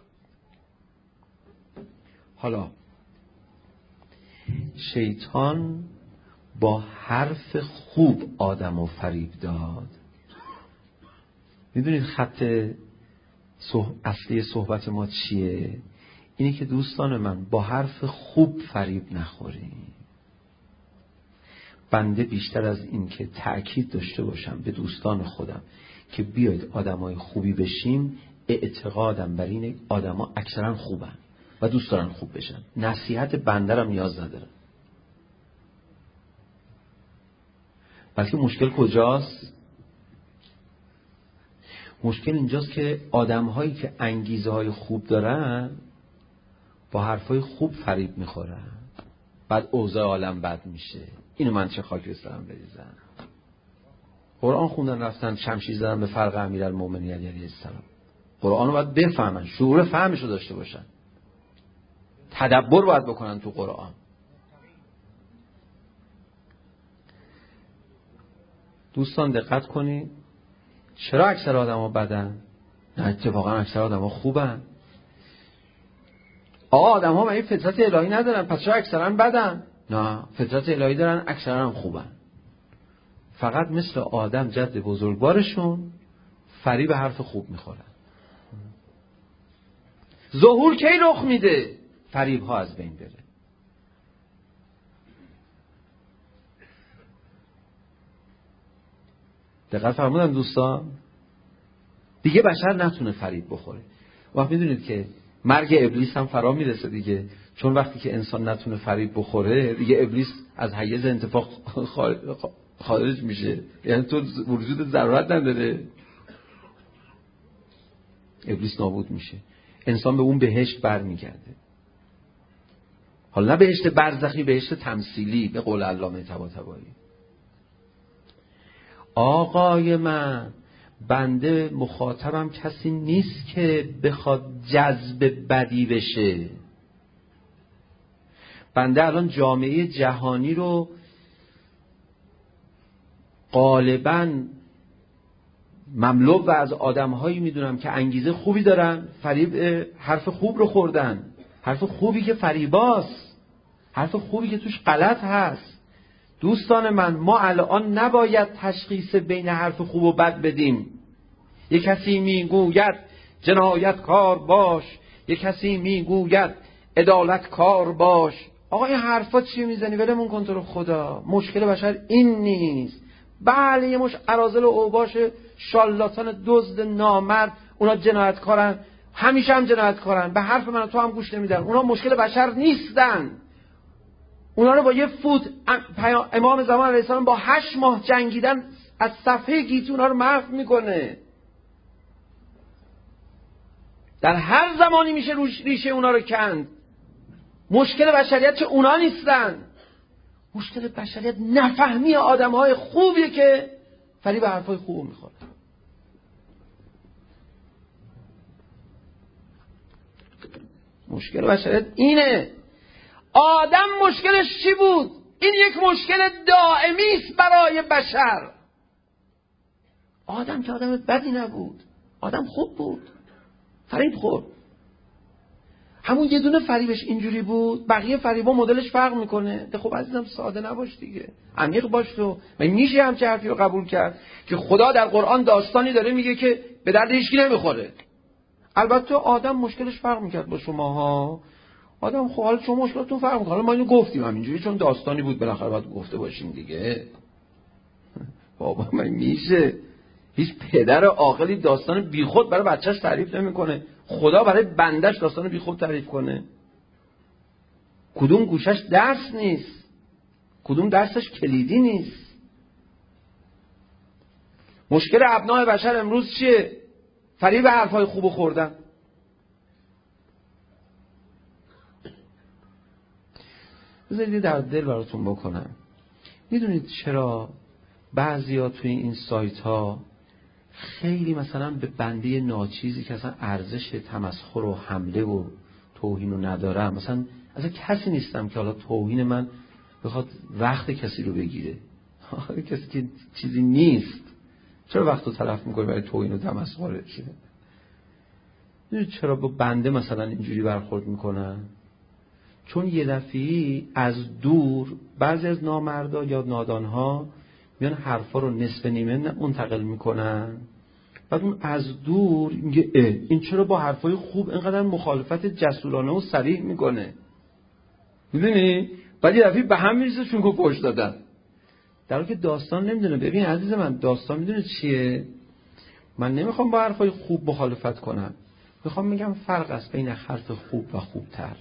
حالا شیطان با حرف خوب آدمو فریب داد. میدونید خط صح... اصلی صحبت ما چیه؟ اینه که دوستان من با حرف خوب فریب نخوریم. بنده بیشتر از این که تأکید داشته باشم به دوستان خودم که بیاید آدمای خوبی بشیم، اعتقادم بر اینه آدما اکثرا خوبن و دوست دارن خوب بشن. نصیحت بنده رو نیاز ندارم. بلکه مشکل کجاست؟ مشکل اینجاست که آدم‌هایی که انگیزه‌های خوب دارن با حرفای خوب فریب میخورن، بعد اوضاع عالم بد میشه. اینو من چه خاک بسترم بریزم. قرآن خوندن رفتن شمشیر زدن به فرق امیرالمومنین علیه السلام. قرآن رو باید بفهمن، شعور فهمش رو داشته باشن، تدبر باید بکنن تو قرآن. دوستان دقت کنید، چرا اکثر آدم ها بدن؟ نه، اتفاقا اکثر آدم ها خوبن. آقا آدم ها این فطرت الهی ندارن، پس چرا اکثرا بدن؟ نه، فطرت الهی دارن، اکثرا هم خوبن. فقط مثل آدم جد بزرگوارشون فریب حرف خوب میخورن. ظهور کی رخ میده؟ فریب ها از بین بره. دقت فرمودن دوستان؟ دیگه بشر نتونه فریب بخوره. وقت میدونید که مرگ ابلیس هم فرا میرسه دیگه، چون وقتی که انسان نتونه فریب بخوره دیگه ابلیس از حیز انتفاع خارج میشه. یعنی تو وجود ضرورت نداره، ابلیس نابود میشه، انسان به اون بهشت برمیگرده. حالا نه بهشت برزخی، بهشت تمثیلی به قول علامه طباطبایی. آقای من، بنده مخاطبم کسی نیست که بخواد جذب بدی بشه. بنده الان جامعه جهانی رو غالباً مملو و از آدم‌هایی میدونم که انگیزه خوبی دارن، فریب حرف خوب رو خوردن، حرف خوبی که فریباست، حرف خوبی که توش غلط هست. دوستان من، ما الان نباید تشخیص بین حرف خوب و بد بدیم. یک کسی میگوید جنایتکار باش، یک کسی میگوید عدالت کار باش. آقا این حرفا چی میزنی؟ ولمون کن تو رو خدا. مشکل بشر این نیست. بله یه مش اراذل و اوباش شالاتان دزد نامرد، اونا جنایتکارن، همیشه هم جنایتکارن، به حرف من تو هم گوش نمیدن. اونا مشکل بشر نیستن. اونا رو با یه فوت امام زمان علیه السلام با هشت ماه جنگیدن از صفحه گیتی اونا رو محو میکنه. در هر زمانی میشه ریشه اونا رو کند. مشکل بشریت چه اونا نیستن. مشکل بشریت نفهمی آدمهای خوبیه که فریب حرفای خوب میخوره. مشکل بشریت اینه. آدم مشکلش چی بود؟ این یک مشکل دائمی است برای بشر. آدم که آدم بدی نبود، آدم خوب بود، فریب خورد. همون یه دونه فریبش اینجوری بود، بقیه فریبا مدلش فرق میکنه. ده خب عزیزم ساده نباش دیگه، عمیق باش. تو من میشه همچه حرفی رو قبول کرد که خدا در قرآن داستانی داره میگه که به درد هیچکی نمیخوره؟ البته آدم مشکلش فرق میکرد با شماها. آدم خب حالا شما مشکلتون فرق میکنه، ما اینو گفتیم همینجوری چون داستانی بود بالاخره باید گفته باشیم دیگه. بابا من میشه هیچ پدر عاقلی داستان بیخود برای بچهش تعریف نمیکنه. خدا برای بندش داستان بیخود تعریف کنه؟ کدوم گوشش درس نیست، کدوم درسش کلیدی نیست. مشکل ابناء بشر امروز چیه؟ فریب حرفای خوب خوردن. بذارید در دل براتون بکنم. میدونید چرا بعضیا توی این سایت ها خیلی مثلا به بنده ناچیزی که اصلا ارزش تمسخر و حمله و توهین رو ندارم، مثلا اصلا کسی نیستم که حالا توهین من بخواد وقت کسی رو بگیره، کسی که چیزی نیست، چرا وقت رو تلف میکنی برای توهین و تمسخر؟ میدونید چرا با بنده مثلا اینجوری برخورد میکنن؟ چون یه دفعی از دور بعضی از نامردا یا نادانها میان حرفا رو نصف نیمه منتقل میکنن، بعد اون از دور میگه اه این چرا با حرفای خوب اینقدر مخالفت جسورانه و صریح میکنه؟ میدونی؟ بعد یه دفعی به هم میرسه چون که پشت دادن، در حالی که داستان نمیدونه. ببین عزیز من، داستان میدونه چیه؟ من نمیخوام با حرفای خوب مخالفت کنم، میخوام میگم فرق است بین حرف خوب و خوبتر.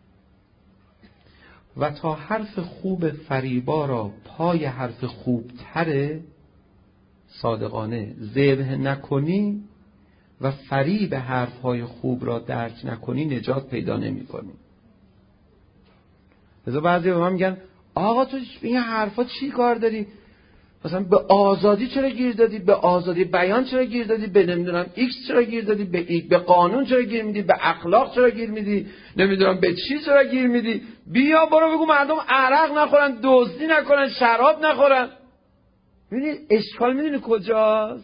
و تا حرف خوب فریبا را پای حرف خوبتر صادقانه ذبح نکنی و فریب حرفهای خوب را درک نکنی نجات پیدا نمی کنی. لذا بعضی به من میگن آقا تو این حرفا چی کار داری؟ مثلا به آزادی چرا گیر دادی؟ به آزادی بیان چرا گیر دادی؟ به نمیدونم ایکس چرا گیر دادی؟ به ایک به قانون چرا گیر میدی؟ به اخلاق چرا گیر میدی؟ نمیدونم به چی چرا گیر میدی؟ بیا برو بگو مردم عرق نخورن، دزدی نکنن، شراب نخورن. ببینید اشکال میدونی کجاست؟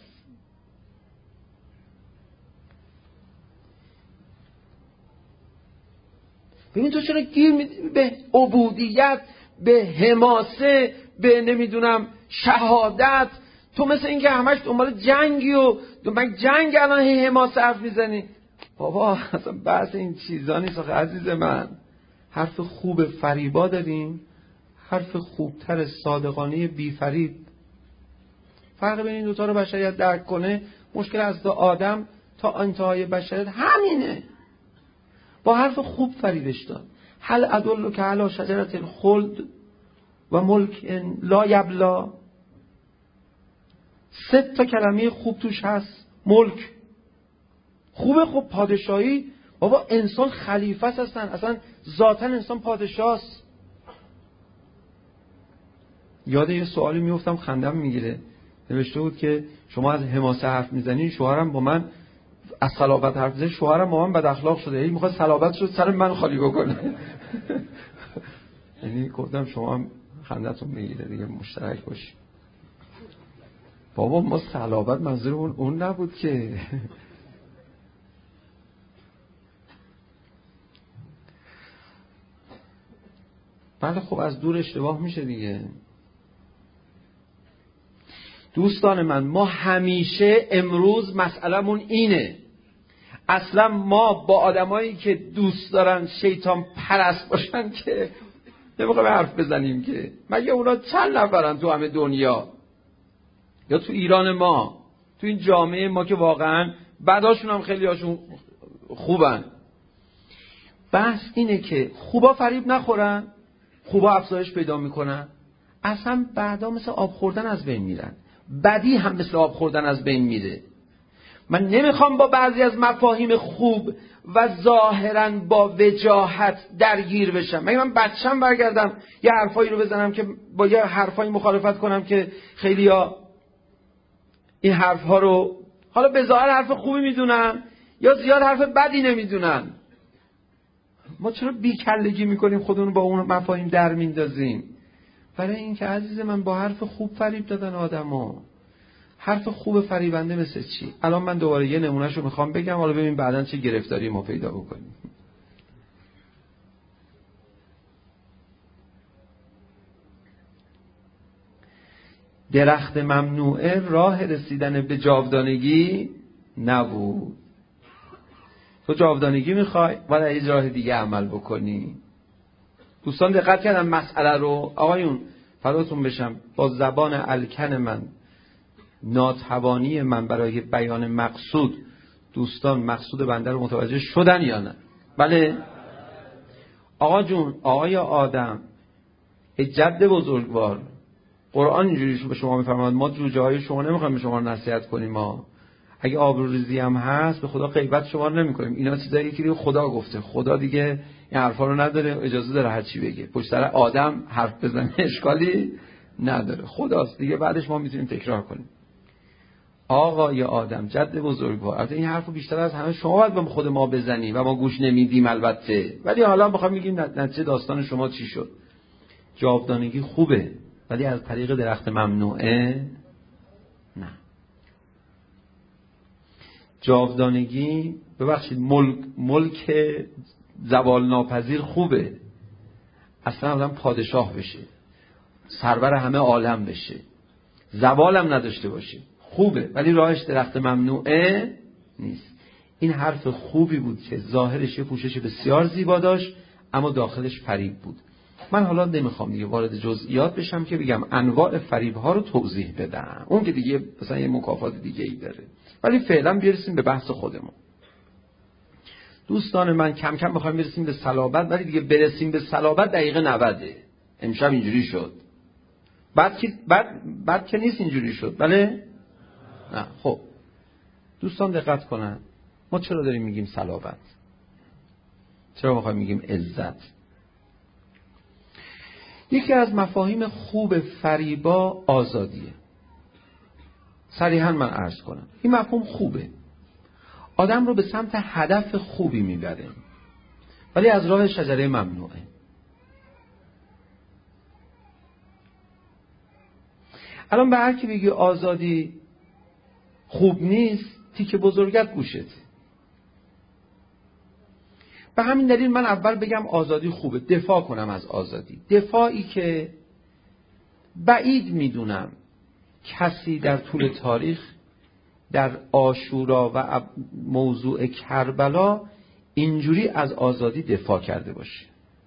ببین تو چرا گیر میدی به عبودیت، به حماسه، به نمیدونم شهادت؟ تو مثل این که همش دنبال جنگی و من جنگ الان هی حماسه حرف میزنی. بابا اصلا بحث این چیزا نیست آخه عزیز من. حرف خوب فریبا داریم، حرف خوبتر صادقانه بی فریب. فرق بین این دوتا رو بشریت درک کنه. مشکل از دو آدم تا انتهای بشریت همینه. با حرف خوب فریبش داد. هل ادلک علی شجرة الخلد و ملک لا یبلا. سه تا کلمه خوب توش هست. ملک خوبه، خب پادشاهی. بابا انسان خلیفه هستن، اصلا ذاتاً انسان پادشاست. یاد یه سوالی میافتم خندم میگیره. نوشته بود که شما از حماسه حرف میزنی، شوهرم با من از صلابت حرف میزنی، شوهرم با من بد اخلاق شده، یعنی میخواد صلابت شد سر من خالی بکنه. یعنی گفتم شما هم خندتون میگیره دیگه، مشترک باشی. بابا ما صلابت منظورمون اون نبود که. بله خب از دور اشتباه میشه دیگه. دوستان من، ما همیشه امروز مسئلمون اینه، اصلا ما با آدمایی که دوست دارن شیطان پرست باشن که نمیخوایم حرف بزنیم که مگه اونا چند نفرن تو همه دنیا، یا تو ایران ما، تو این جامعه ما که واقعا بعداشون هم خیلی هاشون خوبن. بحث اینه که خوبا فریب نخورن، خوبا افزایش پیدا میکنن، اصلا بعدا مثل آب خوردن از بین میرن، بدی هم مثل آب خوردن از بین میره. من نمیخوام با بعضی از مفاهیم خوب و ظاهرا با وجاهت درگیر بشم. مگه من بچم برگردم یه حرفایی رو بزنم که با یه حرفایی مخالفت کنم که خیلیا این حرفها رو حالا به ظاهر حرف خوبی میدونن یا زیاد حرف بدی نمیدونن؟ ما چرا بیکلگی میکنیم خودمون با اون مفاهیم در میندازیم؟ برای اینکه عزیز من با حرف خوب فریب دادن آدمو. حرف خوب فریبنده مثل چی؟ الان من دوباره یه نمونهشو میخوام بگم، حالا ببین بعداً چه گرفتاری ما پیدا بکنیم. درخت ممنوعه راه رسیدن به جاودانگی نبود. تو جاودانگی میخوای ولی یه راه دیگه عمل بکنی. دوستان دقت کردن مسئله رو؟ آقایون فداتون بشم، با زبان الکن من، ناتوانی من برای بیان مقصود، دوستان مقصود بنده رو متوجه شدن یا نه؟ بله؟ آقا جون، آقای آدم، جد بزرگوار، قرآن اینجوری به شما میفرماد ما جوجه های شما نمیخوایم به شما نصیحت کنیم، ما اگه آبروریزی هم هست به خدا غیبت شما رو نمیکنیم. اینا چیزایی که خدا گفته، خدا دیگه این حرفا رو نداره، اجازه داره هر چی بگه، پشت سر آدم حرف بزنه اشکالی نداره، خداست دیگه، بعدش ما میتونیم تکرار کنیم. آقای آدم، جد بزرگوار، البته این حرفو بیشتر از همه شما باید به خود ما بزنی و ما گوش نمیدیم البته، ولی حالا میخوام بگیم نتیجه داستان شما چی شد. جاودانگی خوبه ولی از طریق درخت ممنوعه نه. جاودانگی ببخشید ملک ملک زوال ناپذیر خوبه، اصلا آدم پادشاه بشه، سرور همه عالم بشه، زوالم نداشته باشه، خوبه، ولی راهش درخت ممنوعه نیست. این حرف خوبی بود که ظاهرش یه پوشش بسیار زیبا داشت اما داخلش فریب بود. من حالا نمیخوام دیگه وارد جزئیات بشم که بگم انواع فریب ها رو توضیح بدم، اون که دیگه مثلا یه مکافات دیگه ای داره، ولی فعلا برسیم به بحث خودمون. دوستان من کم کم میخوایم برسیم به صلابت، ولی دیگه برسیم به صلابت دقیقه نود. امشب اینجوری شد، بعد که بعد بعد که نیست اینجوری شد، بله؟ نه. خب دوستان دقت کنن، ما چرا داریم میگیم صلابت؟ چرا میخوایم میگیم عزت؟ یکی از مفاهیم خوب فریبا آزادیه. صریحا من عرض کنم این مفهوم خوبه، آدم رو به سمت هدف خوبی میبره، ولی از راه شجره ممنوعه. الان به هر کی بگی آزادی خوب نیست، تیکه بزرگت گوشت. به همین دلیل من اول بگم آزادی خوبه، دفاع کنم از آزادی، دفاعی که بعید میدونم کسی در طول تاریخ در عاشورا و موضوع کربلا اینجوری از آزادی دفاع کرده باشه.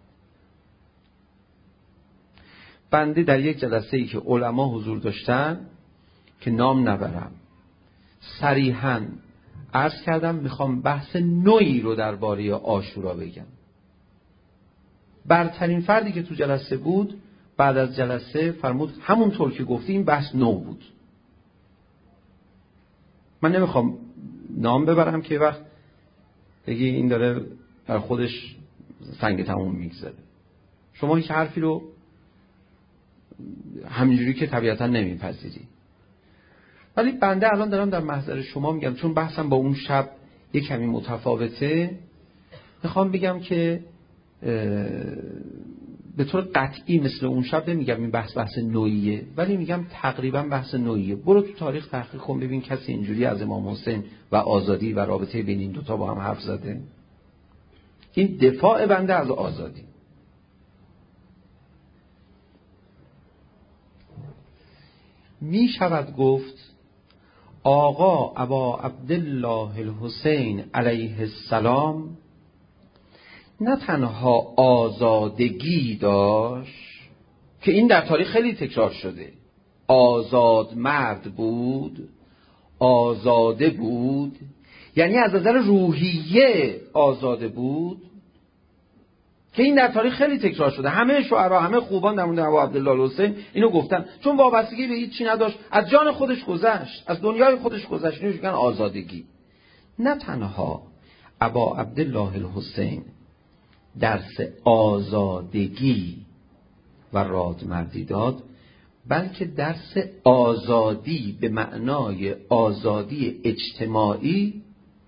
بنده در یک جلسه‌ای که علما حضور داشتن که نام نبرم، صریحاً عرض کردم میخوام بحث نوعی رو درباره عاشورا بگم. برترین فردی که تو جلسه بود بعد از جلسه فرمود همونطور که گفتی این بحث نو بود. من نمیخوام نام ببرم که وقت بگی این داره در خودش سنگ تموم میگذاره. شما هیچ حرفی رو همینجوری که طبیعتا نمیپذیری، ولی بنده الان دارم در محضر شما میگم، چون بحثم با اون شب یک کمی متفاوته، میخوام بگم که به طور قطعی مثل اون شب نمیگم این بحث بحث نوعیه، ولی میگم تقریبا بحث نوعیه. برو تو تاریخ تحقیق کن ببین کسی اینجوری از امام حسین و آزادی و رابطه بین این دوتا با هم حرف زده. این دفاع بنده از آزادی. می شود گفت آقا ابا عبدالله الحسین علیه السلام نه تنها آزادگی داشت که این در تاریخ خیلی تکرار شده، آزاد مرد بود، آزاده بود، یعنی از نظر روحیه آزاده بود، که این در تاریخ خیلی تکرار شده. همه شعرا، همه خوبان در مورد ابا عبدالله الحسین اینو گفتن، چون وابستگی به هیچ چی نداشت، از جان خودش گذشت، از دنیای خودش گذشت. اینو میگن آزادگی. نه تنها ابا عبدالله الحسین درس آزادگی و رادمردی داد، بلکه درس آزادی به معنای آزادی اجتماعی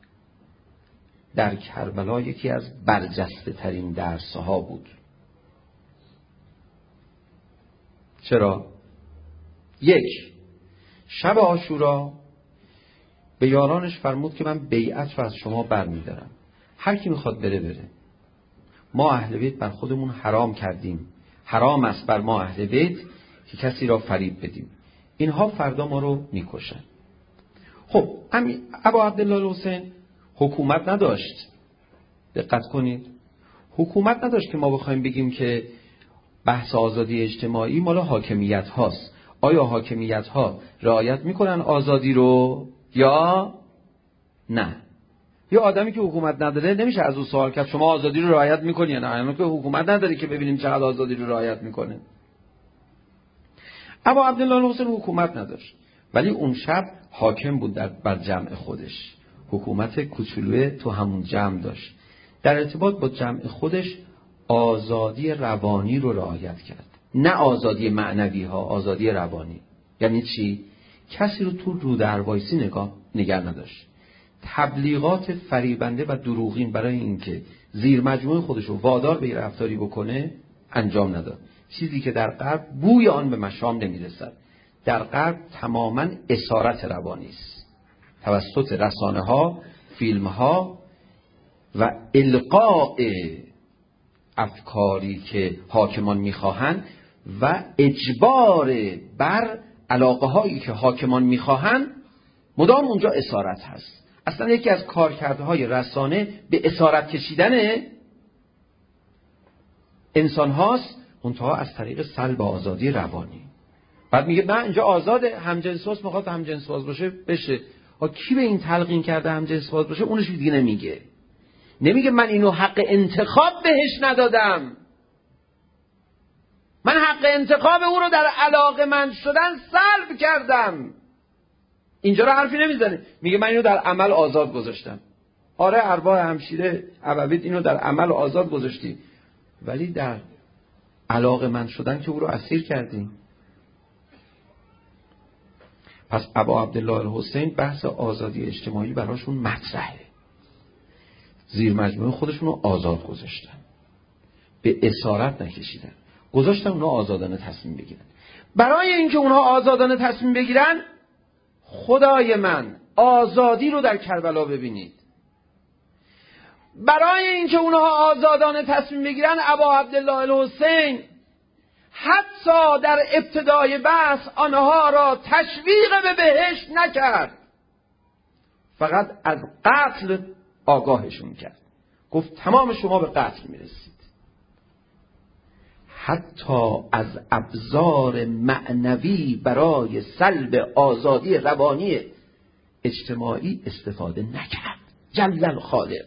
در کربلا یکی از برجسته ترین درسها بود. چرا؟ یک، شب عاشورا به یارانش فرمود که من بیعت رو از شما برمی‌دارم، هر کی میخواد بره بره. ما اهل بیت بر خودمون حرام کردیم، حرام است بر ما اهل بیت که کسی را فریب بدیم. اینها فردا ما رو میکشن. خب ابا عبدالله الحسین حکومت نداشت. دقت کنید، حکومت نداشت که ما بخوایم بگیم که بحث آزادی اجتماعی مال حاکمیت هاست. آیا حاکمیت ها رعایت میکنن آزادی رو یا نه؟ یه آدمی که حکومت نداره نمیشه از او سوال کرد شما آزادی رو رعایت میکنی یا نه، اما که حکومت نداره که ببینیم چقدر آزادی رو رعایت میکنه. ابا عبدالله الحسین حکومت نداشت، ولی اون شب حاکم بود در بر جمع خودش. حکومت کوچولوی تو همون جمع داشت. در ارتباط با جمع خودش آزادی روانی رو رعایت کرد، نه آزادی معنوی ها، آزادی روانی. یعنی چی؟ کسی رو تو رو در وایسی نگاه نگه نداشت. تبلیغات فریبنده و دروغین برای اینکه زیر مجموعه خودش رو وادار به رفتاری بکنه انجام نداد. چیزی که در غرب بوی آن به مشام نمیرسد. در غرب تماما اسارت روانی است توسط رسانه ها، فیلم ها و القاء افکاری که حاکمان میخواهند و اجبار بر علاقه هایی که حاکمان میخواهند. مدام اونجا اسارت هست. اصلا یکی از کارکردهای رسانه به اسارت کشیدن انسان هاست، منتها از طریق سلب آزادی روانی. بعد میگه من اینجا آزاده، همجنس باز میخواد همجنس باز باشه بشه. ها کی به این تلقین کرده همجنس باز باشه؟ اونش دیگه نمیگه. نمیگه من اینو حق انتخاب بهش ندادم، من حق انتخاب او رو در علاقه من شدن سلب کردم. اینجا رو حرفی نمیزنه. میگه من اینو در عمل آزاد گذاشتم. آره ارواح همشیره ابوید اینو در عمل آزاد گذاشتی، ولی در علاقه من شدن که او رو اسیر کردیم. پس ابا عبدالله الحسین بحث آزادی اجتماعی براشون مطرحه. زیر مجموعه خودشون رو آزاد گذاشتن، به اسارت نکشیدن، گذاشتن اونها آزادانه تصمیم بگیرن. برای اینکه اونها آزادانه تصمیم بگیرن، خدای من آزادی رو در کربلا ببینید. برای اینکه اونها آزادانه تصمیم بگیرن، ابا عبدالله الحسین حتی در ابتدای بحث آنها را تشویق به بهشت نکرد، فقط از قتل آگاهشون کرد. گفت تمام شما به قتل میرسید. حتی از ابزار معنوی برای سلب آزادی روانی اجتماعی استفاده نکرد. جل الخالق.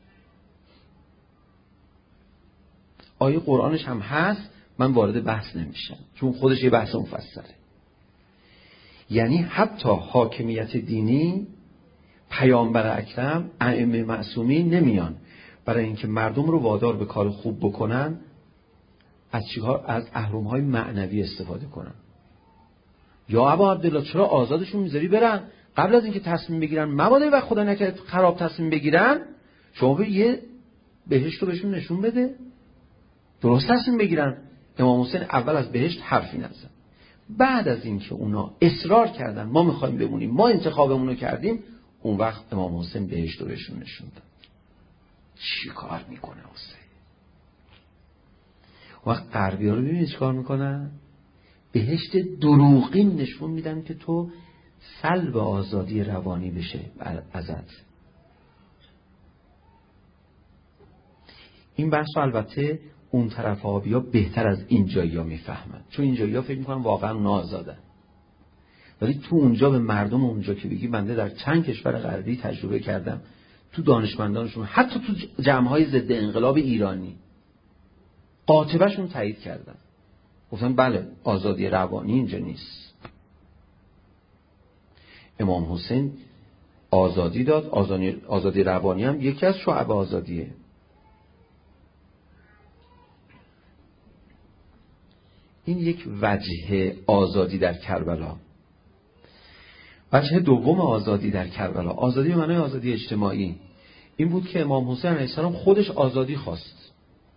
آیه قرآنش هم هست، من وارد بحث نمیشم چون خودش یه بحث مفصله. یعنی حتی حاکمیت دینی، پیامبر اکرم، ائمه معصومین نمیان برای اینکه مردم رو وادار به کار خوب بکنن از چیکار؟ از اهرم‌های معنوی استفاده کنن. یا ابا عبدالله چرا آزادشون میذاری برن؟ قبل از اینکه تصمیم بگیرن مبادا وقت خدا نکرد خراب تصمیم بگیرن، شما به یه بهشت رو بهشون نشون بده درست تصمیم بگیرن. امام حسین اول از بهشت حرفی نزد. بعد از اینکه اونا اصرار کردن ما میخوایم بمونیم، ما انتخابمون رو کردیم، اون وقت امام حسین بهشت رو بهشون نشون داد. چی کار میکنه حسین؟ وقت غربی‌ها رو ببینید چی کار میکنن؟ بهشت دروغین نشون میدن که تو سلب آزادی روانی بشه ازت. این بحث البته اون طرف آبیا بهتر از این جاییا میفهمن، چون این جاییا فکر میکنن واقعا نازادن، ولی تو اونجا به مردم اونجا که بگی بنده در چند کشور غربی تجربه کردم، تو دانشمندانشون، حتی تو جمع‌های ضد انقلاب ایرانی قاطبه‌شون تایید کردن، گفتن بله آزادی روانی اینجا نیست. امام حسین آزادی داد، آزادی, آزادی روانی هم یکی از شعب آزادیه. این یک وجه آزادی در کربلا. وجه دوم آزادی در کربلا، آزادی به معنای آزادی اجتماعی، این بود که امام حسین علیه السلام خودش آزادی خواست.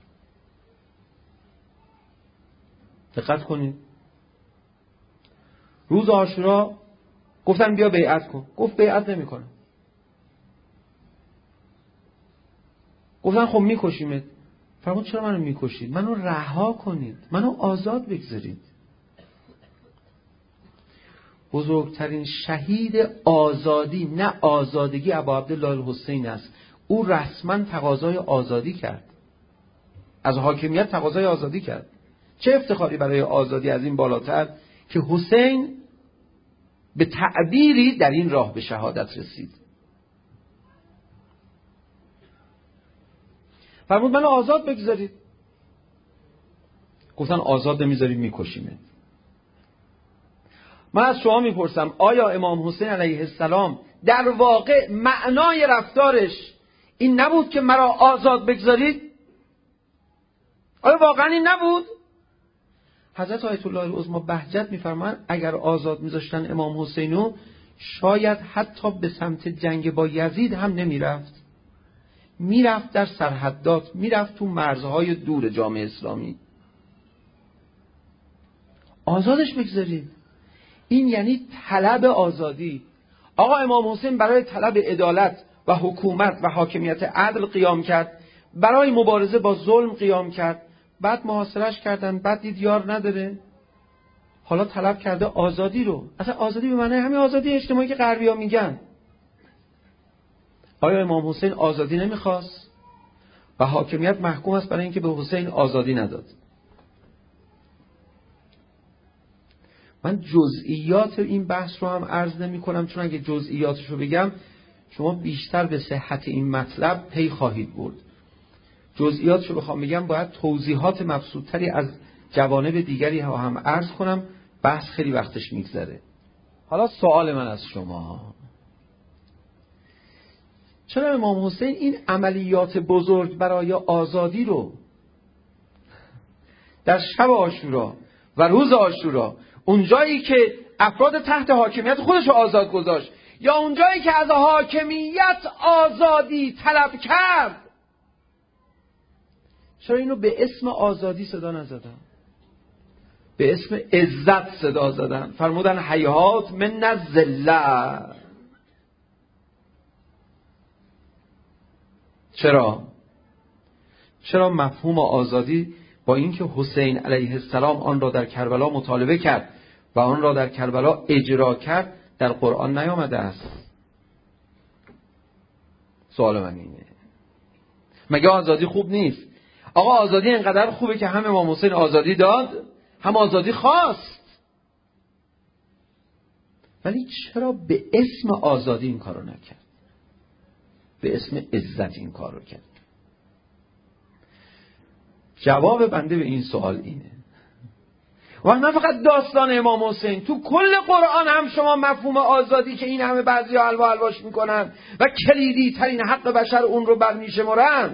دقت کنید، روز عاشورا گفتن بیا بیعت کن، گفت بیعت نمی‌کنم. گفتن خب میکشیمت. فرمود چرا منو میکشید؟ منو رها کنید، منو آزاد بگذارید. بزرگترین شهید آزادی، نه آزادگی، ابا عبدالله الحسین است. او رسما تقاضای آزادی کرد، از حاکمیت تقاضای آزادی کرد. چه افتخاری برای آزادی از این بالاتر که حسین به تعبیری در این راه به شهادت رسید. فرمود منو آزاد بگذارید. گفتن آزاد نمیذاریم میکشیمت. من از شما میپرسم آیا امام حسین علیه السلام در واقع معنای رفتارش این نبود که مرا آزاد بگذارید؟ آیا واقعا این نبود؟ حضرت آیت الله العظمی بهجت میفرمایند اگر آزاد میذاشتن امام حسینو شاید حتی به سمت جنگ با یزید هم نمیرفت، میرفت در سرحدات، میرفت تو مرزهای دور جامعه اسلامی. آزادش بگذارید. این یعنی طلب آزادی. آقا امام حسین برای طلب عدالت و حکومت و حاکمیت عدل قیام کرد، برای مبارزه با ظلم قیام کرد، بعد محاصرهش کردن، بعد دید یار نداره، حالا طلب کرده آزادی رو. اصلا آزادی به معنی همین آزادی اجتماعی که غربی‌ها میگن. آیا امام حسین آزادی نمیخواست؟ و حاکمیت محکوم است برای اینکه به حسین آزادی نداد. من جزئیات این بحث رو هم عرض نمی کنم، چون اگه جزئیاتش رو بگم شما بیشتر به صحت این مطلب پی خواهید برد. جزئیاتش رو بخوام بگم باید توضیحات مبسوطتری از جوانب دیگری هم عرض کنم، بحث خیلی وقتش میگذره. حالا سوال من از شما، چرا امام حسین این عملیات بزرگ برای آزادی رو در شب عاشورا و روز عاشورا، اون جایی که افراد تحت حاکمیت خودش رو آزاد گذاشت، یا اون جایی که از حاکمیت آزادی طلب کرد، چرا اینو به اسم آزادی صدا نزدن؟ به اسم عزت صدا زدن. فرمودن حیات من الذله. چرا؟ چرا مفهوم آزادی با اینکه حسین علیه السلام آن را در کربلا مطالبه کرد و آن را در کربلا اجرا کرد در قرآن نیامده است؟ سوال من اینه. مگه آزادی خوب نیست؟ آقا آزادی اینقدر خوبه که هم امام حسین آزادی داد، هم آزادی خواست. ولی چرا به اسم آزادی این کارو نکرد؟ به اسم عزت این کارو کرد. جواب بنده به این سوال اینه. و نه فقط داستان امام حسین، تو کل قرآن هم شما مفهوم آزادی که این همه بعضیا حلوا حلواش میکنن و کلیدی ترین حق بشر اون رو برمیشمرن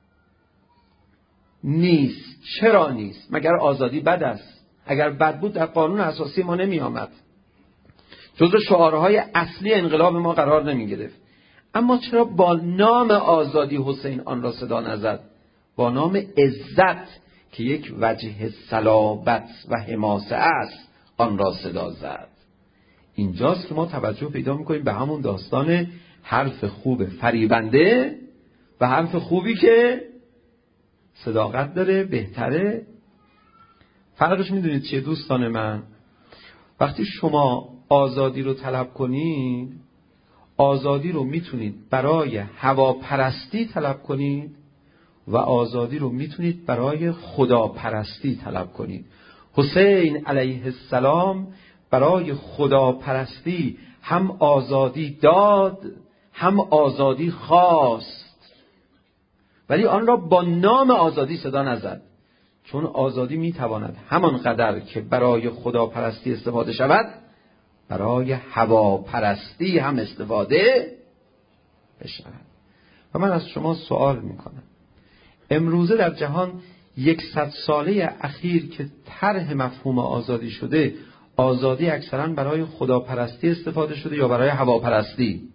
نیست. چرا نیست؟ مگر آزادی بد است؟ اگر بد بود در قانون اساسی ما نمی آمد، جزو شعارهای اصلی انقلاب ما قرار نمی گرفت. اما چرا با نام آزادی حسین آن را صدا نزد؟ با نام عزت که یک وجه صلابت و حماسه است آن را صدا زد. اینجاست که ما توجه پیدا میکنیم به همون داستان حرف خوب فریبنده و حرف خوبی که صداقت داره، بهتره فرقش میدونید چیه دوستان من؟ وقتی شما آزادی رو طلب کنید، آزادی رو میتونید برای هواپرستی طلب کنید و آزادی رو میتونید برای خداپرستی طلب کنید. حسین علیه السلام برای خداپرستی هم آزادی داد هم آزادی خواست، ولی آن را با نام آزادی صدا نزد، چون آزادی میتواند همانقدر که برای خداپرستی استفاده شود برای هواپرستی هم استفاده بشود. و من از شما سوال میکنم، امروزه در جهان یکصد ساله اخیر که طرح مفهوم آزادی شده، آزادی اکثرا برای خداپرستی استفاده شده یا برای هواپرستی؟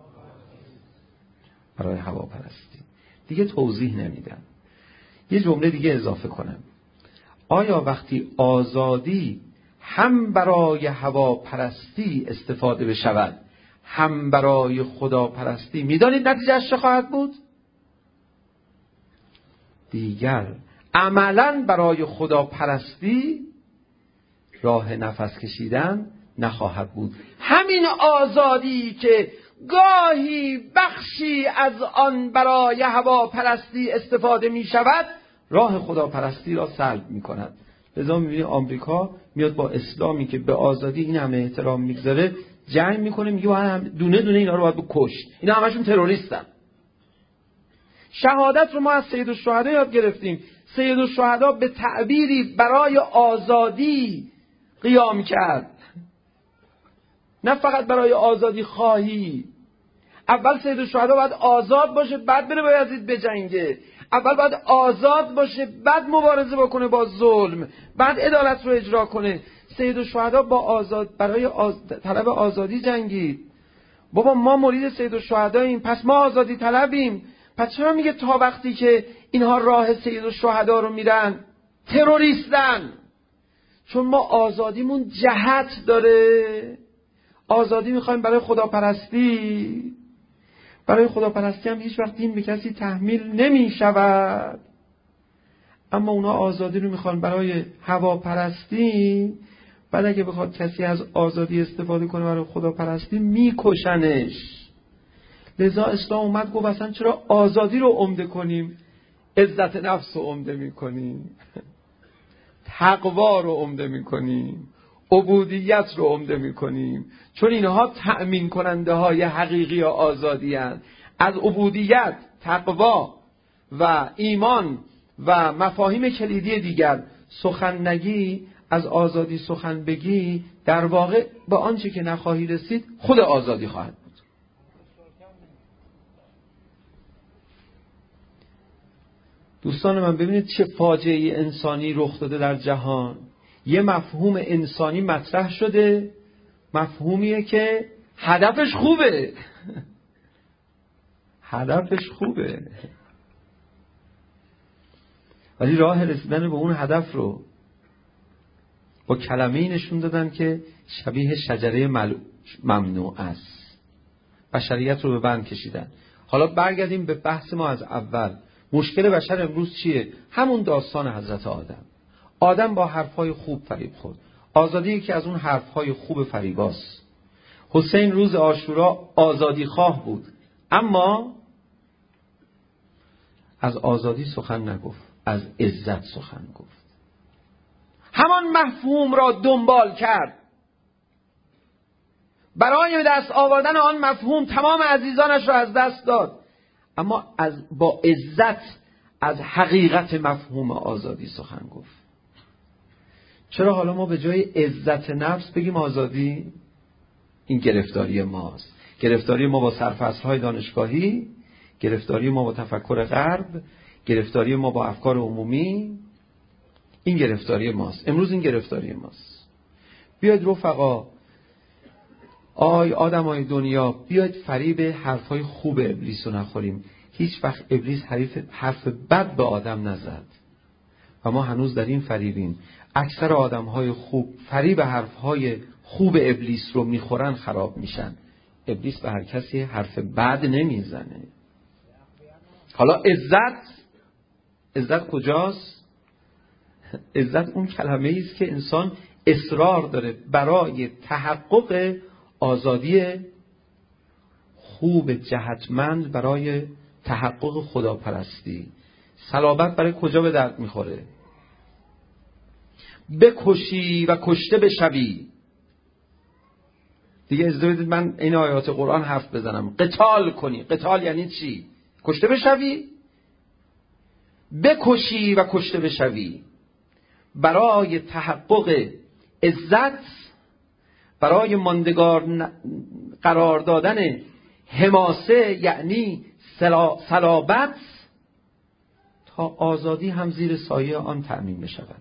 برای هواپرستی. دیگه توضیح نمیدم. یه جمله دیگه اضافه کنم. آیا وقتی آزادی هم برای هواپرستی استفاده بشود هم برای خداپرستی، میدانید نتیجهش چه خواهد بود؟ دیگر عملاً برای خداپرستی راه نفس کشیدن نخواهد بود. همین آزادی که گاهی بخشی از آن برای هواپرستی استفاده می شود راه خداپرستی را سلب می کند. لذا می‌بینید آمریکا میاد با اسلامی که به آزادی این همه احترام میگذاره جنگ میکنه، میگه هم دونه دونه اینا رو باید بکشت، اینا همشون تروریستن. شهادت رو ما از سیدالشهدا یاد گرفتیم. سیدالشهدا به تعبیری برای آزادی قیام کرد، نه فقط برای آزادی خواهی. اول سیدالشهدا باید آزاد باشه، بعد بره با یزید بجنگه. اول باید آزاد باشه، بعد مبارزه بکنه با ظلم، بعد عدالت رو اجرا کنه. سیدالشهدا با آزاد برای آز... طلب آزادی جنگید. بابا ما مرید سیدالشهداییم، پس ما آزادی طلبیم. پس چرا میگه تا وقتی که اینها راه سیدالشهدا رو میرن تروریستن؟ چون ما آزادیمون جهت داره. آزادی میخوایم برای خداپرستی. برای خداپرستی هم هیچ وقت دین به کسی تحمیل نمی شود. اما اونا آزادی رو میخوان برای هواپرستی. بعد اگه بخواد کسی از آزادی استفاده کنه برای خداپرستی میکشنش. لذا اسلام اومد گفت اصلا چرا آزادی رو عمده کنیم، عزت نفس رو عمده میکنیم، تقوا رو عمده میکنیم، عبودیت رو عمده میکنیم، چون اینها تأمین کننده های حقیقی آزادی هستند. از عبودیت، تقوا و ایمان و مفاهیم کلیدی دیگر سخن نگی، از آزادی سخن بگی، در واقع به آنچه که نخواهی رسید خود آزادی خواهد بود. دوستان من ببینید چه فاجعه انسانی رخ داده در جهان. یه مفهوم انسانی مطرح شده، مفهومیه که هدفش خوبه هدفش خوبه ولی راه رسیدن به اون هدف رو با کلمه‌ای نشون دادن که شبیه شجره ممنوع است. بشریت رو به بند کشیدن. حالا برگردیم به بحث ما از اول. مشکل بشر امروز چیه؟ همون داستان حضرت آدم. آدم با حرفهای خوب فریب خورد. آزادی که از اون حرفهای خوب فریباست. حسین روز عاشورا آزادی خواه بود، اما از آزادی سخن نگفت، از عزت سخن گفت. همان مفهوم را دنبال کرد. برای دست آوردن آن مفهوم تمام عزیزانش را از دست داد، اما از با عزت از حقیقت مفهوم آزادی سخن گفت. چرا حالا ما به جای عزت نفس بگیم آزادی؟ این گرفتاری ماست. گرفتاری ما با سرفصل‌های دانشگاهی، گرفتاری ما با تفکر غرب، گرفتاری ما با افکار عمومی. این گرفتاری ماست. امروز این گرفتاری ماست. بیاید رفقا، آی آدمای دنیا، بیاید فریب حرفای خوب ابلیس رو نخوریم. هیچ وقت ابلیس حریف حرف بد به آدم نزد و ما هنوز در این فریبیم. اکثر آدمهای خوب فریب حرفهای خوب ابلیس رو میخورن، خراب میشن. ابلیس به هر کسی حرف بد نمیزنه. حالا عزت، عزت کجاست؟ عزت اون کلمه ای است که انسان اصرار داره برای تحقق آزادی خوب جهتمند، برای تحقق خداپرستی. صلابت برای کجا به درد میخوره؟ بکشی و کشته بشوی. دیگه اجازه بدید من این آیات قرآن حرف بزنم. قتال کنی. قتال یعنی چی؟ کشته بشوی. بکشی و کشته بشوی برای تحقق عزت، برای ماندگار قرار دادن حماسه یعنی صلابت، تا آزادی هم زیر سایه آن تأمین بشود.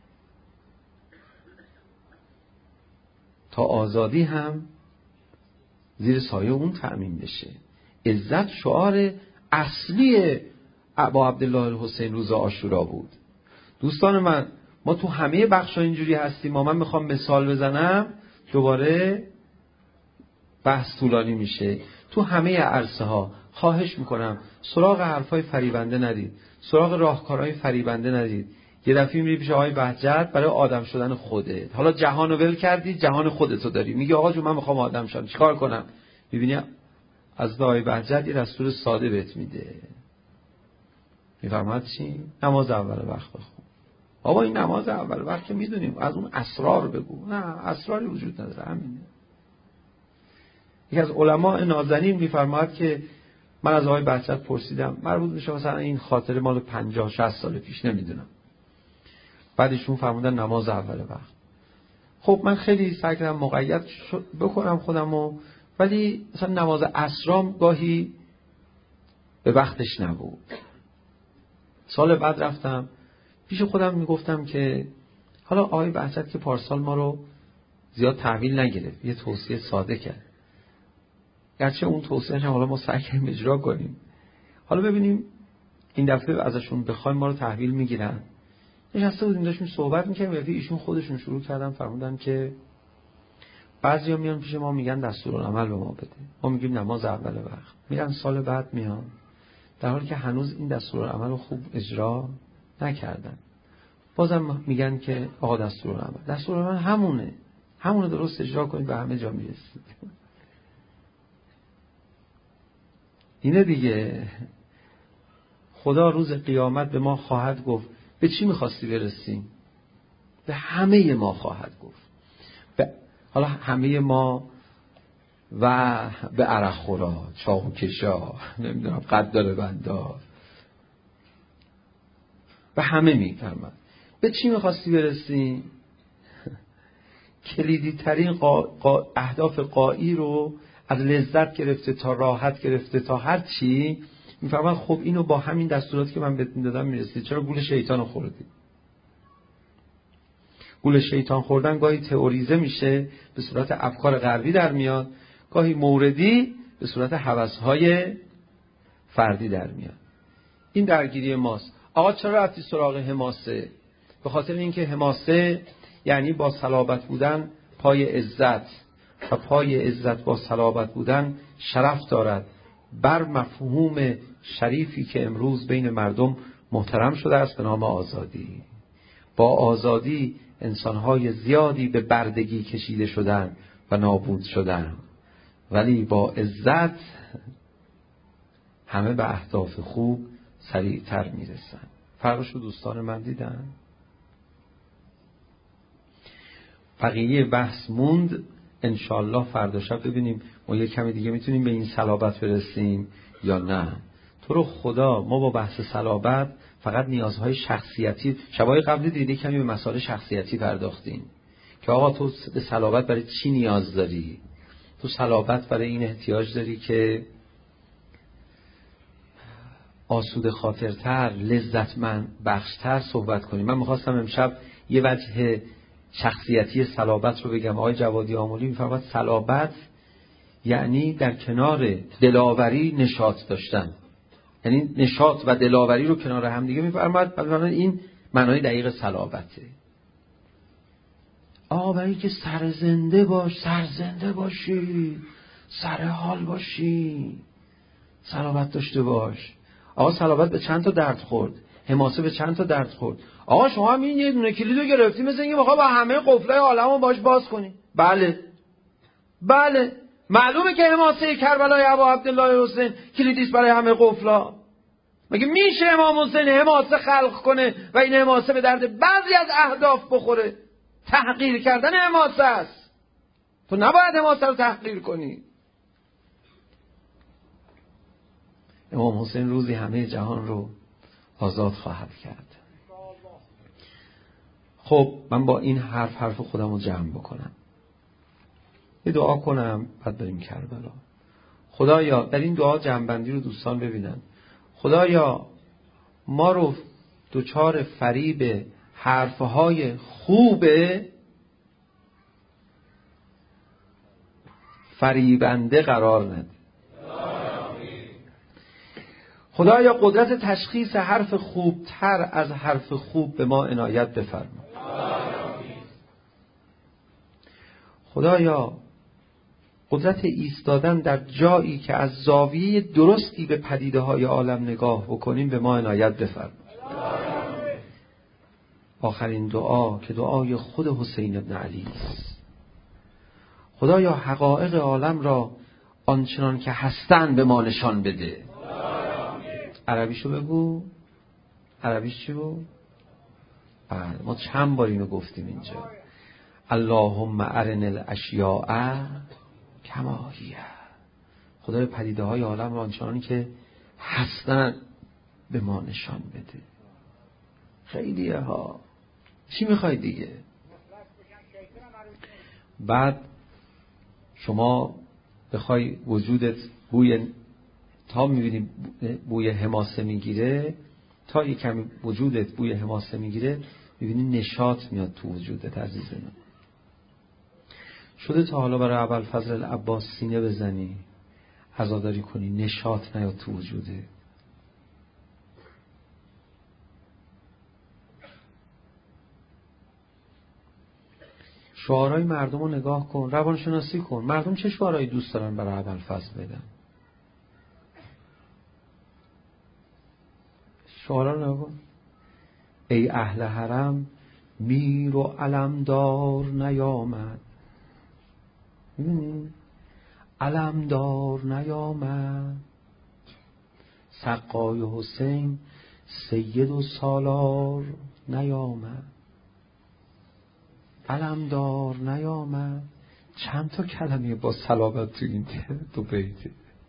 تا آزادی هم زیر سایه اون تأمین بشه. عزت شعار اصلی ابا عبدالله الحسین روز عاشورا بود. دوستان من، ما تو همه بخشا اینجوری هستیم. ما من میخوام مثال بزنم، دوباره بحث طولانی میشه. تو همه عرصه ها خواهش میکنم سراغ حرفای فریبنده ندید، سراغ راهکارهای فریبنده ندید. یه دفعه میری پیش آقای بهجت برای آدم شدن خودت. حالا جهانو ول کردی، جهان خودتو داری. میگی آقا جون من میخوام آدم شم، چیکار کنم؟ میبینی از آقای بهجت یه دستور ساده بهت میده. میفرماد چی؟ نماز اول وقت بخون. بابا این نماز اول وقت که میدونیم، از اون اسرار بگو. نه، اسراری وجود نداره، همینه. یکی از علما نازنین میفرماد که من از آقای بهجت پرسیدم، مربوط میشه مثلا این خاطره مال پنجاه شصت سال پیش، نمیدونم. بعدشون فرمودن نماز اول وقت. خب من خیلی سعی کردم مقید بکنم خودمو، ولی مثلا نماز عصرام گاهی به وقتش نبود. سال بعد رفتم پیش خودم میگفتم که حالا آقای بهجت که پارسال ما رو زیاد تحویل نگرفت، یه توصیه ساده کرد، گرچه اون توصیه‌اش هم حالا ما سعی کردیم اجرا کنیم. حالا ببینیم این دفعه ازشون بخوایم ما رو تحویل میگیرن. نشسته بودیم داشتیم صحبت میکنیم، ولی ایشون خودشون شروع کردن فرمودن که بعضیا میان پیش ما میگن دستورالعمل به ما بده، ما میگیم نماز اول وقت. میرن سال بعد میان در حالی که هنوز این دستورالعمل رو خوب اجرا نکردن، بازم میگن که آقا دستورالعمل دستورالعمل همونه همونه درست اجرا کنید به همه جا میرسید. اینه دیگه. خدا روز قیامت به ما خواهد گفت به چی میخواستی برسیم؟ به همه ما خواهد گفت. به حالا همه ما و به عرق خورا، چاقو کشا، نمیدونم قدر بندار، به همه میفرماد. به چی میخواستی برسیم؟ کلیدی ترین قا... قا... اهداف قایی رو از لذت گرفته تا راحت گرفته تا هر چی میفرماد. خب اینو با همین دستورات که من بهت دادم میرسید. چرا گول شیطان رو خوردی؟ گول شیطان خوردن گاهی تئوریزه میشه به صورت افکار غربی در میاد، گاهی موردی به صورت هوس‌های فردی در میاد. این درگیری ماست. آقا چرا رفتی سراغ حماسه؟ به خاطر اینکه حماسه یعنی با صلابت بودن پای عزت و پای عزت با صلابت بودن شرف دارد، بر مفهوم شریفی که امروز بین مردم محترم شده است به نام آزادی. با آزادی انسانهای زیادی به بردگی کشیده شدن و نابود شدن، ولی با عزت همه به اهداف خوب سریعتر میرسن. فرقش رو دوستان من دیدن؟ بقیه بحث موند، انشالله فردا شب ببینیم ما یک کمی دیگه میتونیم به این صلابت برسیم یا نه. تو رو خدا ما با بحث صلابت فقط نیازهای شخصیتی، شبای قبلی دیدی کمی به مسائل شخصیتی پرداختیم که آقا تو به صلابت برای چی نیاز داری؟ تو صلابت برای این احتیاج داری که آسوده خاطرتر، لذتمند بخشتر صحبت کنیم. من میخواستم امشب یه وجه شخصیتی صلابت رو بگم. آقای جوادی آملی میفرماد صلابت یعنی در کنار دلاوری نشاط داشتن، یعنی نشاط و دلاوری رو کنار هم دیگه میفرماد. بنابراین این معنای دقیق صلابته. آقا برای که سر زنده باش، سر زنده باشی، سر حال باشی، صلابت داشته باش. آقا صلابت به چند تا درد خورد. حماسه به چند تا درد خورد. آقا شما هم این یه دونه کلیدو گرفتی مثل اینکه میخوای با همه قفلای عالمو باش باز کنی. بله بله معلومه که حماسه کربلای ابا عبدالله حسین کلیدیست برای همه قفلا. مگه میشه امام حسین حماسه خلق کنه و این حماسه به درد بعضی از اهداف بخوره؟ تحقیر کردن حماسه است. تو نباید حماسه رو تحقیر کنی. امام حسین روزی همه جهان رو آزاد خواهد کرد. خب من با این حرف حرف خودم رو جمع بکنم، یه دعا کنم، بعد بریم کربلا. خدایا در این دعا جمع‌بندی رو دوستان ببینن. خدایا ما رو دوچار فریب حرفهای خوب فریبنده قرار نده. خدایا قدرت تشخیص حرف خوبتر از حرف خوب به ما عنایت بفرما. خدایا قدرت ایستادن در جایی که از زاویه درستی به پدیده های عالم نگاه بکنیم به ما عنایت بفرما. آخرین دعا که دعای خود حسین ابن علی است. خدایا حقایق عالم را آنچنان که هستند به ما نشان بده. عربیشو بگو. عربیش چی بود؟ بله ما چند بار اینو گفتیم اینجا. اللهم ارنا الاشیاء کما هی. خدای پدیده های عالم را آنچنانی که هستند به ما نشان بده. خیلیه ها. چی میخوای دیگه؟ بعد شما بخوای وجودت بوی تا میبینی بوی حماسه میگیره، تا یک کمی وجودت بوی حماسه میگیره میبینی نشاط میاد تو وجودت. عزیز من شده تا حالا برای ابوالفضل العباس سینه بزنی، عزاداری کنی، نشاط نیاد تو وجودت؟ شعارهای مردم رو نگاه کن، روانشناسی کن. مردم چه شعارهایی دوست دارن برای ابوالفضل بدن؟ شعارها رو نگاه کن. ای اهل حرم میر و علمدار نیامد. می‌بینی؟ علمدار نیامد. سقای حسین سید و سالار نیامد. علمدار نیامد. چند تا کلمه با صلابت تو این دو بیته.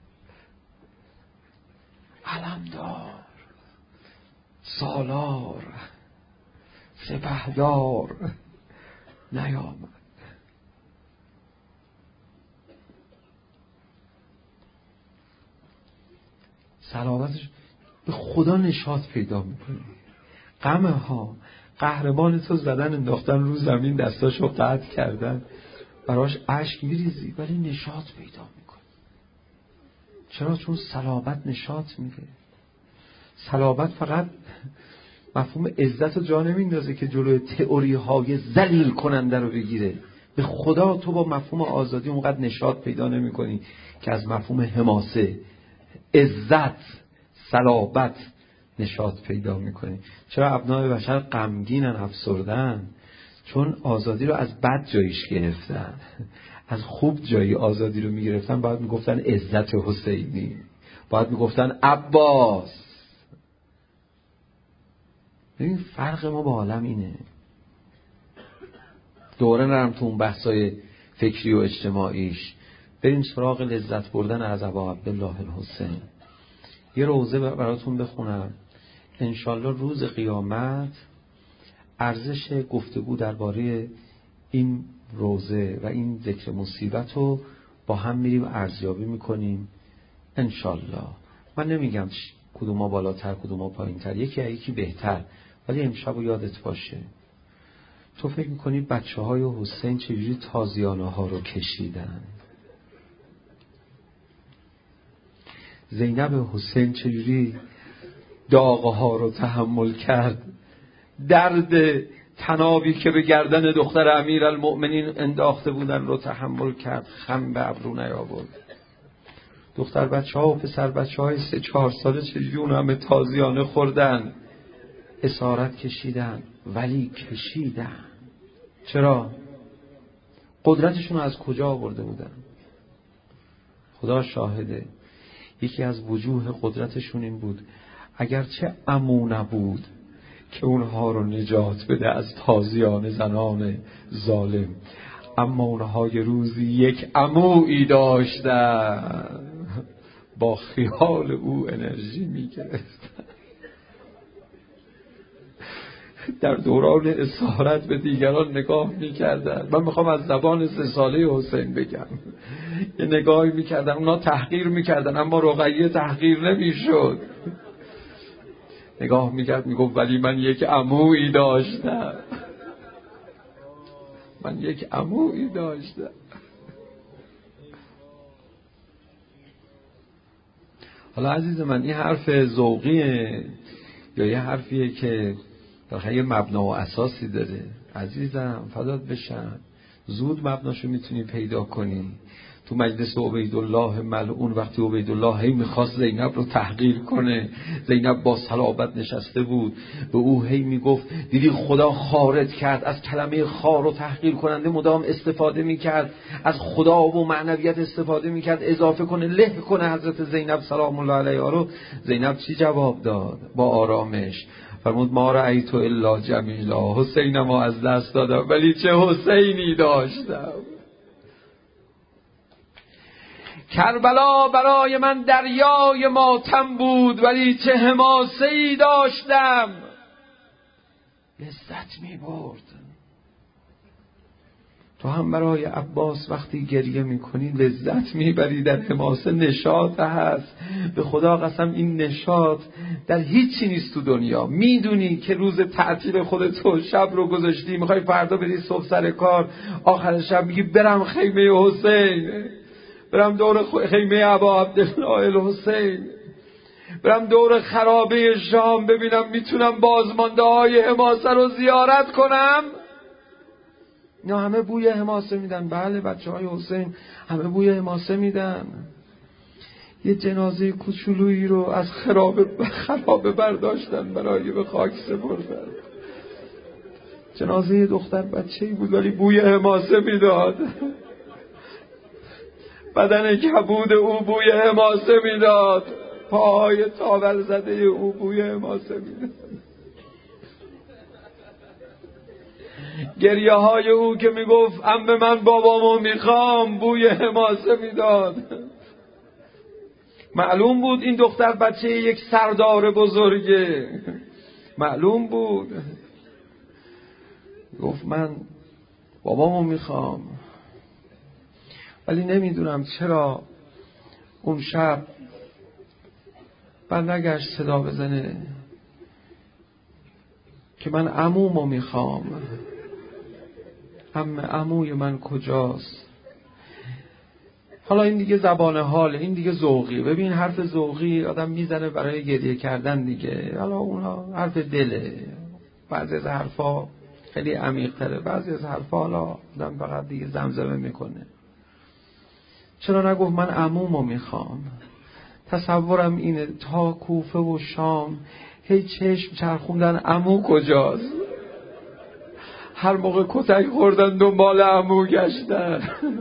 علمدار، سالار، سپهدار نیامد. صلابتش به خدا نشاط پیدا میکنه. غمه ها قهرمان تو زدن انداختن رو زمین، دستاشو قطع کردن، براش اشک میریزی ولی نشاط پیدا میکنه. چرا؟ چون صلابت نشاط میده. صلابت فقط مفهوم عزت رو جا نمیندازه که جلوی تئوری های ذلیل کننده رو بگیره. به خدا تو با مفهوم آزادی اونقدر نشاط پیدا نمی کنی که از مفهوم حماسه، عزت، صلابت نشاط پیدا میکنی. چرا ابنای بشر غمگینن، افسردن؟ چون آزادی رو از بد جایش گرفتن. از خوب جایی آزادی رو میگرفتن باید میگفتن عزت حسینی، باید میگفتن عباس. ببین فرق ما با عالم اینه. دوره نرم تو اون بحثای فکری و اجتماعیش، بریم سراغ لذت بردن از ابا عبدالله الحسین. یه روزه براتون بخونم انشالله روز قیامت ارزش گفتگو درباره این روزه و این ذکر مصیبت رو با هم میریم ارزیابی میکنیم انشالله. من نمیگم کدوم ما بالاتر کدوم ما پایین تر، یکی یکی بهتر، ولی امشب یادت باشه. تو فکر میکنی بچه های حسین چجوری تازیانه ها رو کشیدن؟ زینب حسین چجوری داغه ها رو تحمل کرد؟ درد تنابی که به گردن دختر امیر المؤمنین انداخته بودن رو تحمل کرد، خم به ابرو نیاورد. دختر بچه ها و پسر بچه های سه چهار ساله چجوری اون همه تازیانه خوردن؟ اسارت کشیدن ولی کشیدن. چرا؟ قدرتشون رو از کجا آورده بودن؟ خدا شاهده یکی از وجوه قدرتشون این بود اگرچه عمو نبود که اونها رو نجات بده از تازیان زنان ظالم، اما اونها یه روزی یک عمویی داشتن با خیال او انرژی میگرفتن. در دوران اسارت به دیگران نگاه میکردن. من میخوام از زبان سه ساله حسین بگم، یه نگاهی میکردن، اونا تحقیر میکردن اما رقیه تحقیر نمیشد. نگاه میکرد میگفت ولی من یک عمویی داشتم، من یک عمویی داشتم. حالا عزیز من این حرف ذوقیه یا یه حرفیه که در یه مبنا و اساسی داره؟ عزیزم فدات بشم، زود مبناشو میتونی پیدا کنی. تو مجلس عبیدالله ملعون وقتی عبیدالله هی میخواست زینب رو تحقیر کنه، زینب با صلابت نشسته بود، به او هی میگفت دیدی خدا خارت کرد، از کلمه خار و تحقیر کننده مدام استفاده میکرد، از خدا و معنویت استفاده میکرد، اضافه کنه له کنه حضرت زینب سلام الله علیها رو. زینب چی جواب داد؟ با آرامش فرمود ما رأیت الا جمیلا، حسینم از دست دادم ولی چه حسینی داشتم. کربلا برای من دریای ماتم بود ولی چه حماسه‌ای داشتم. لذت می برد. تو هم برای عباس وقتی گریه میکنی لذت میبری، در حماسه نشاط هست. به خدا قسم این نشاط در هیچی نیست تو دنیا. میدونی که روز تعطیل خودت شب رو گذاشتی، میخوای فردا بری صبح سر کار، آخر شب میگی برم خیمه حسین، برم دور خیمه ابا عبدالله الحسین، برم دور خرابه شام ببینم میتونم بازمانده های حماسه رو زیارت کنم. اینا همه بوی حماسه میدن. بله بچه های حسین همه بوی حماسه میدن. یه جنازه کوچولویی رو از خرابه خرابه برداشتن برای به خاک سپردن. جنازه دختر بچه‌ای بود ولی بوی حماسه میداد. بدن کبود او بوی حماسه میداد، پاهای تاول زده او بوی حماسه میداد. گریه های او که میگفت عمه من بابامو میخوام بوی حماسه میداد. معلوم بود این دختر بچه یک سردار بزرگه، معلوم بود. گفت من بابامو میخوام، ولی نمیدونم چرا اون شب بر نگشت صدا بزنه که من عمومو میخوام. عمه عموی من کجاست؟ حالا این دیگه زبان حاله، این دیگه ذوقی. ببین حرف ذوقی آدم میزنه برای گریه کردن دیگه. حالا اونها حرف دله، بعضی از حرفا خیلی عمیق تره، بعضی از حرفا حالا آدم فقط دیگه زمزمه میکنه. چرا نگفت من عمومو میخوام؟ تصورم اینه تا کوفه و شام هی چشم چرخوندن عمو کجاست. هر موقع کتک خوردن دنبال عمو گشتن.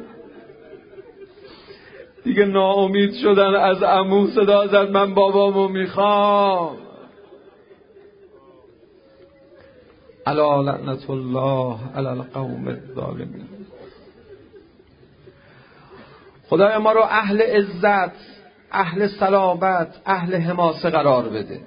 دیگه ناامید شدن از عمو، صدا زد من بابامو میخوام. الا لعنت الله علی القوم الظالمین. خدای ما رو اهل عزت، اهل صلابت، اهل حماسه قرار بده.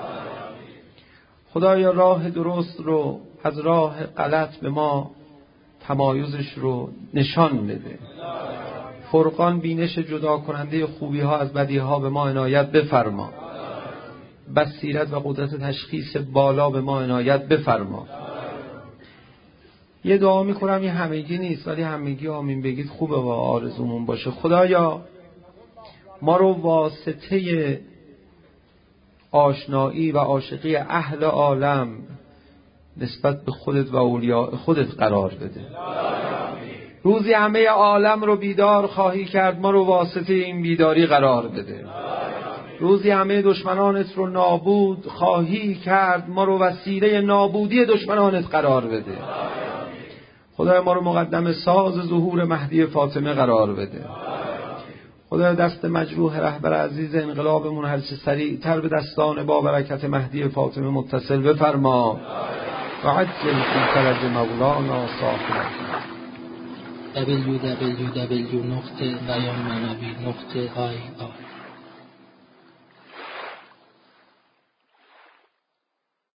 خدایا راه درست رو از راه غلط به ما تمایزش رو نشان بده. فرقان بینش جدا کننده خوبی ها از بدی ها به ما عنایت بفرما. بصیرت و قدرت تشخیص بالا به ما عنایت بفرما. یه دعا میکنم، یه همگی نیست ولی همگی آمین بگید خوبه و آرزومون باشه. خدایا ما رو واسطه آشنایی و عاشقی اهل عالم نسبت به خودت و اولیاء خودت قرار بده. روزی همه عالم رو بیدار خواهی کرد، ما رو واسطه این بیداری قرار بده. روزی همه دشمنانت رو نابود خواهی کرد، ما رو وسیله نابودی دشمنانت قرار بده. خدای ما رو مقدم ساز ظهور مهدی فاطمه قرار بده. خدای دست مجروح رهبر عزیز انقلابمون هرچه سریعتر به دستان با برکت مهدی فاطمه متصل بفرما و عجل فی فرج مولانا صاحب دبلیو دبلیو دبلیو نقطه بیان معنوی نقطه آی آر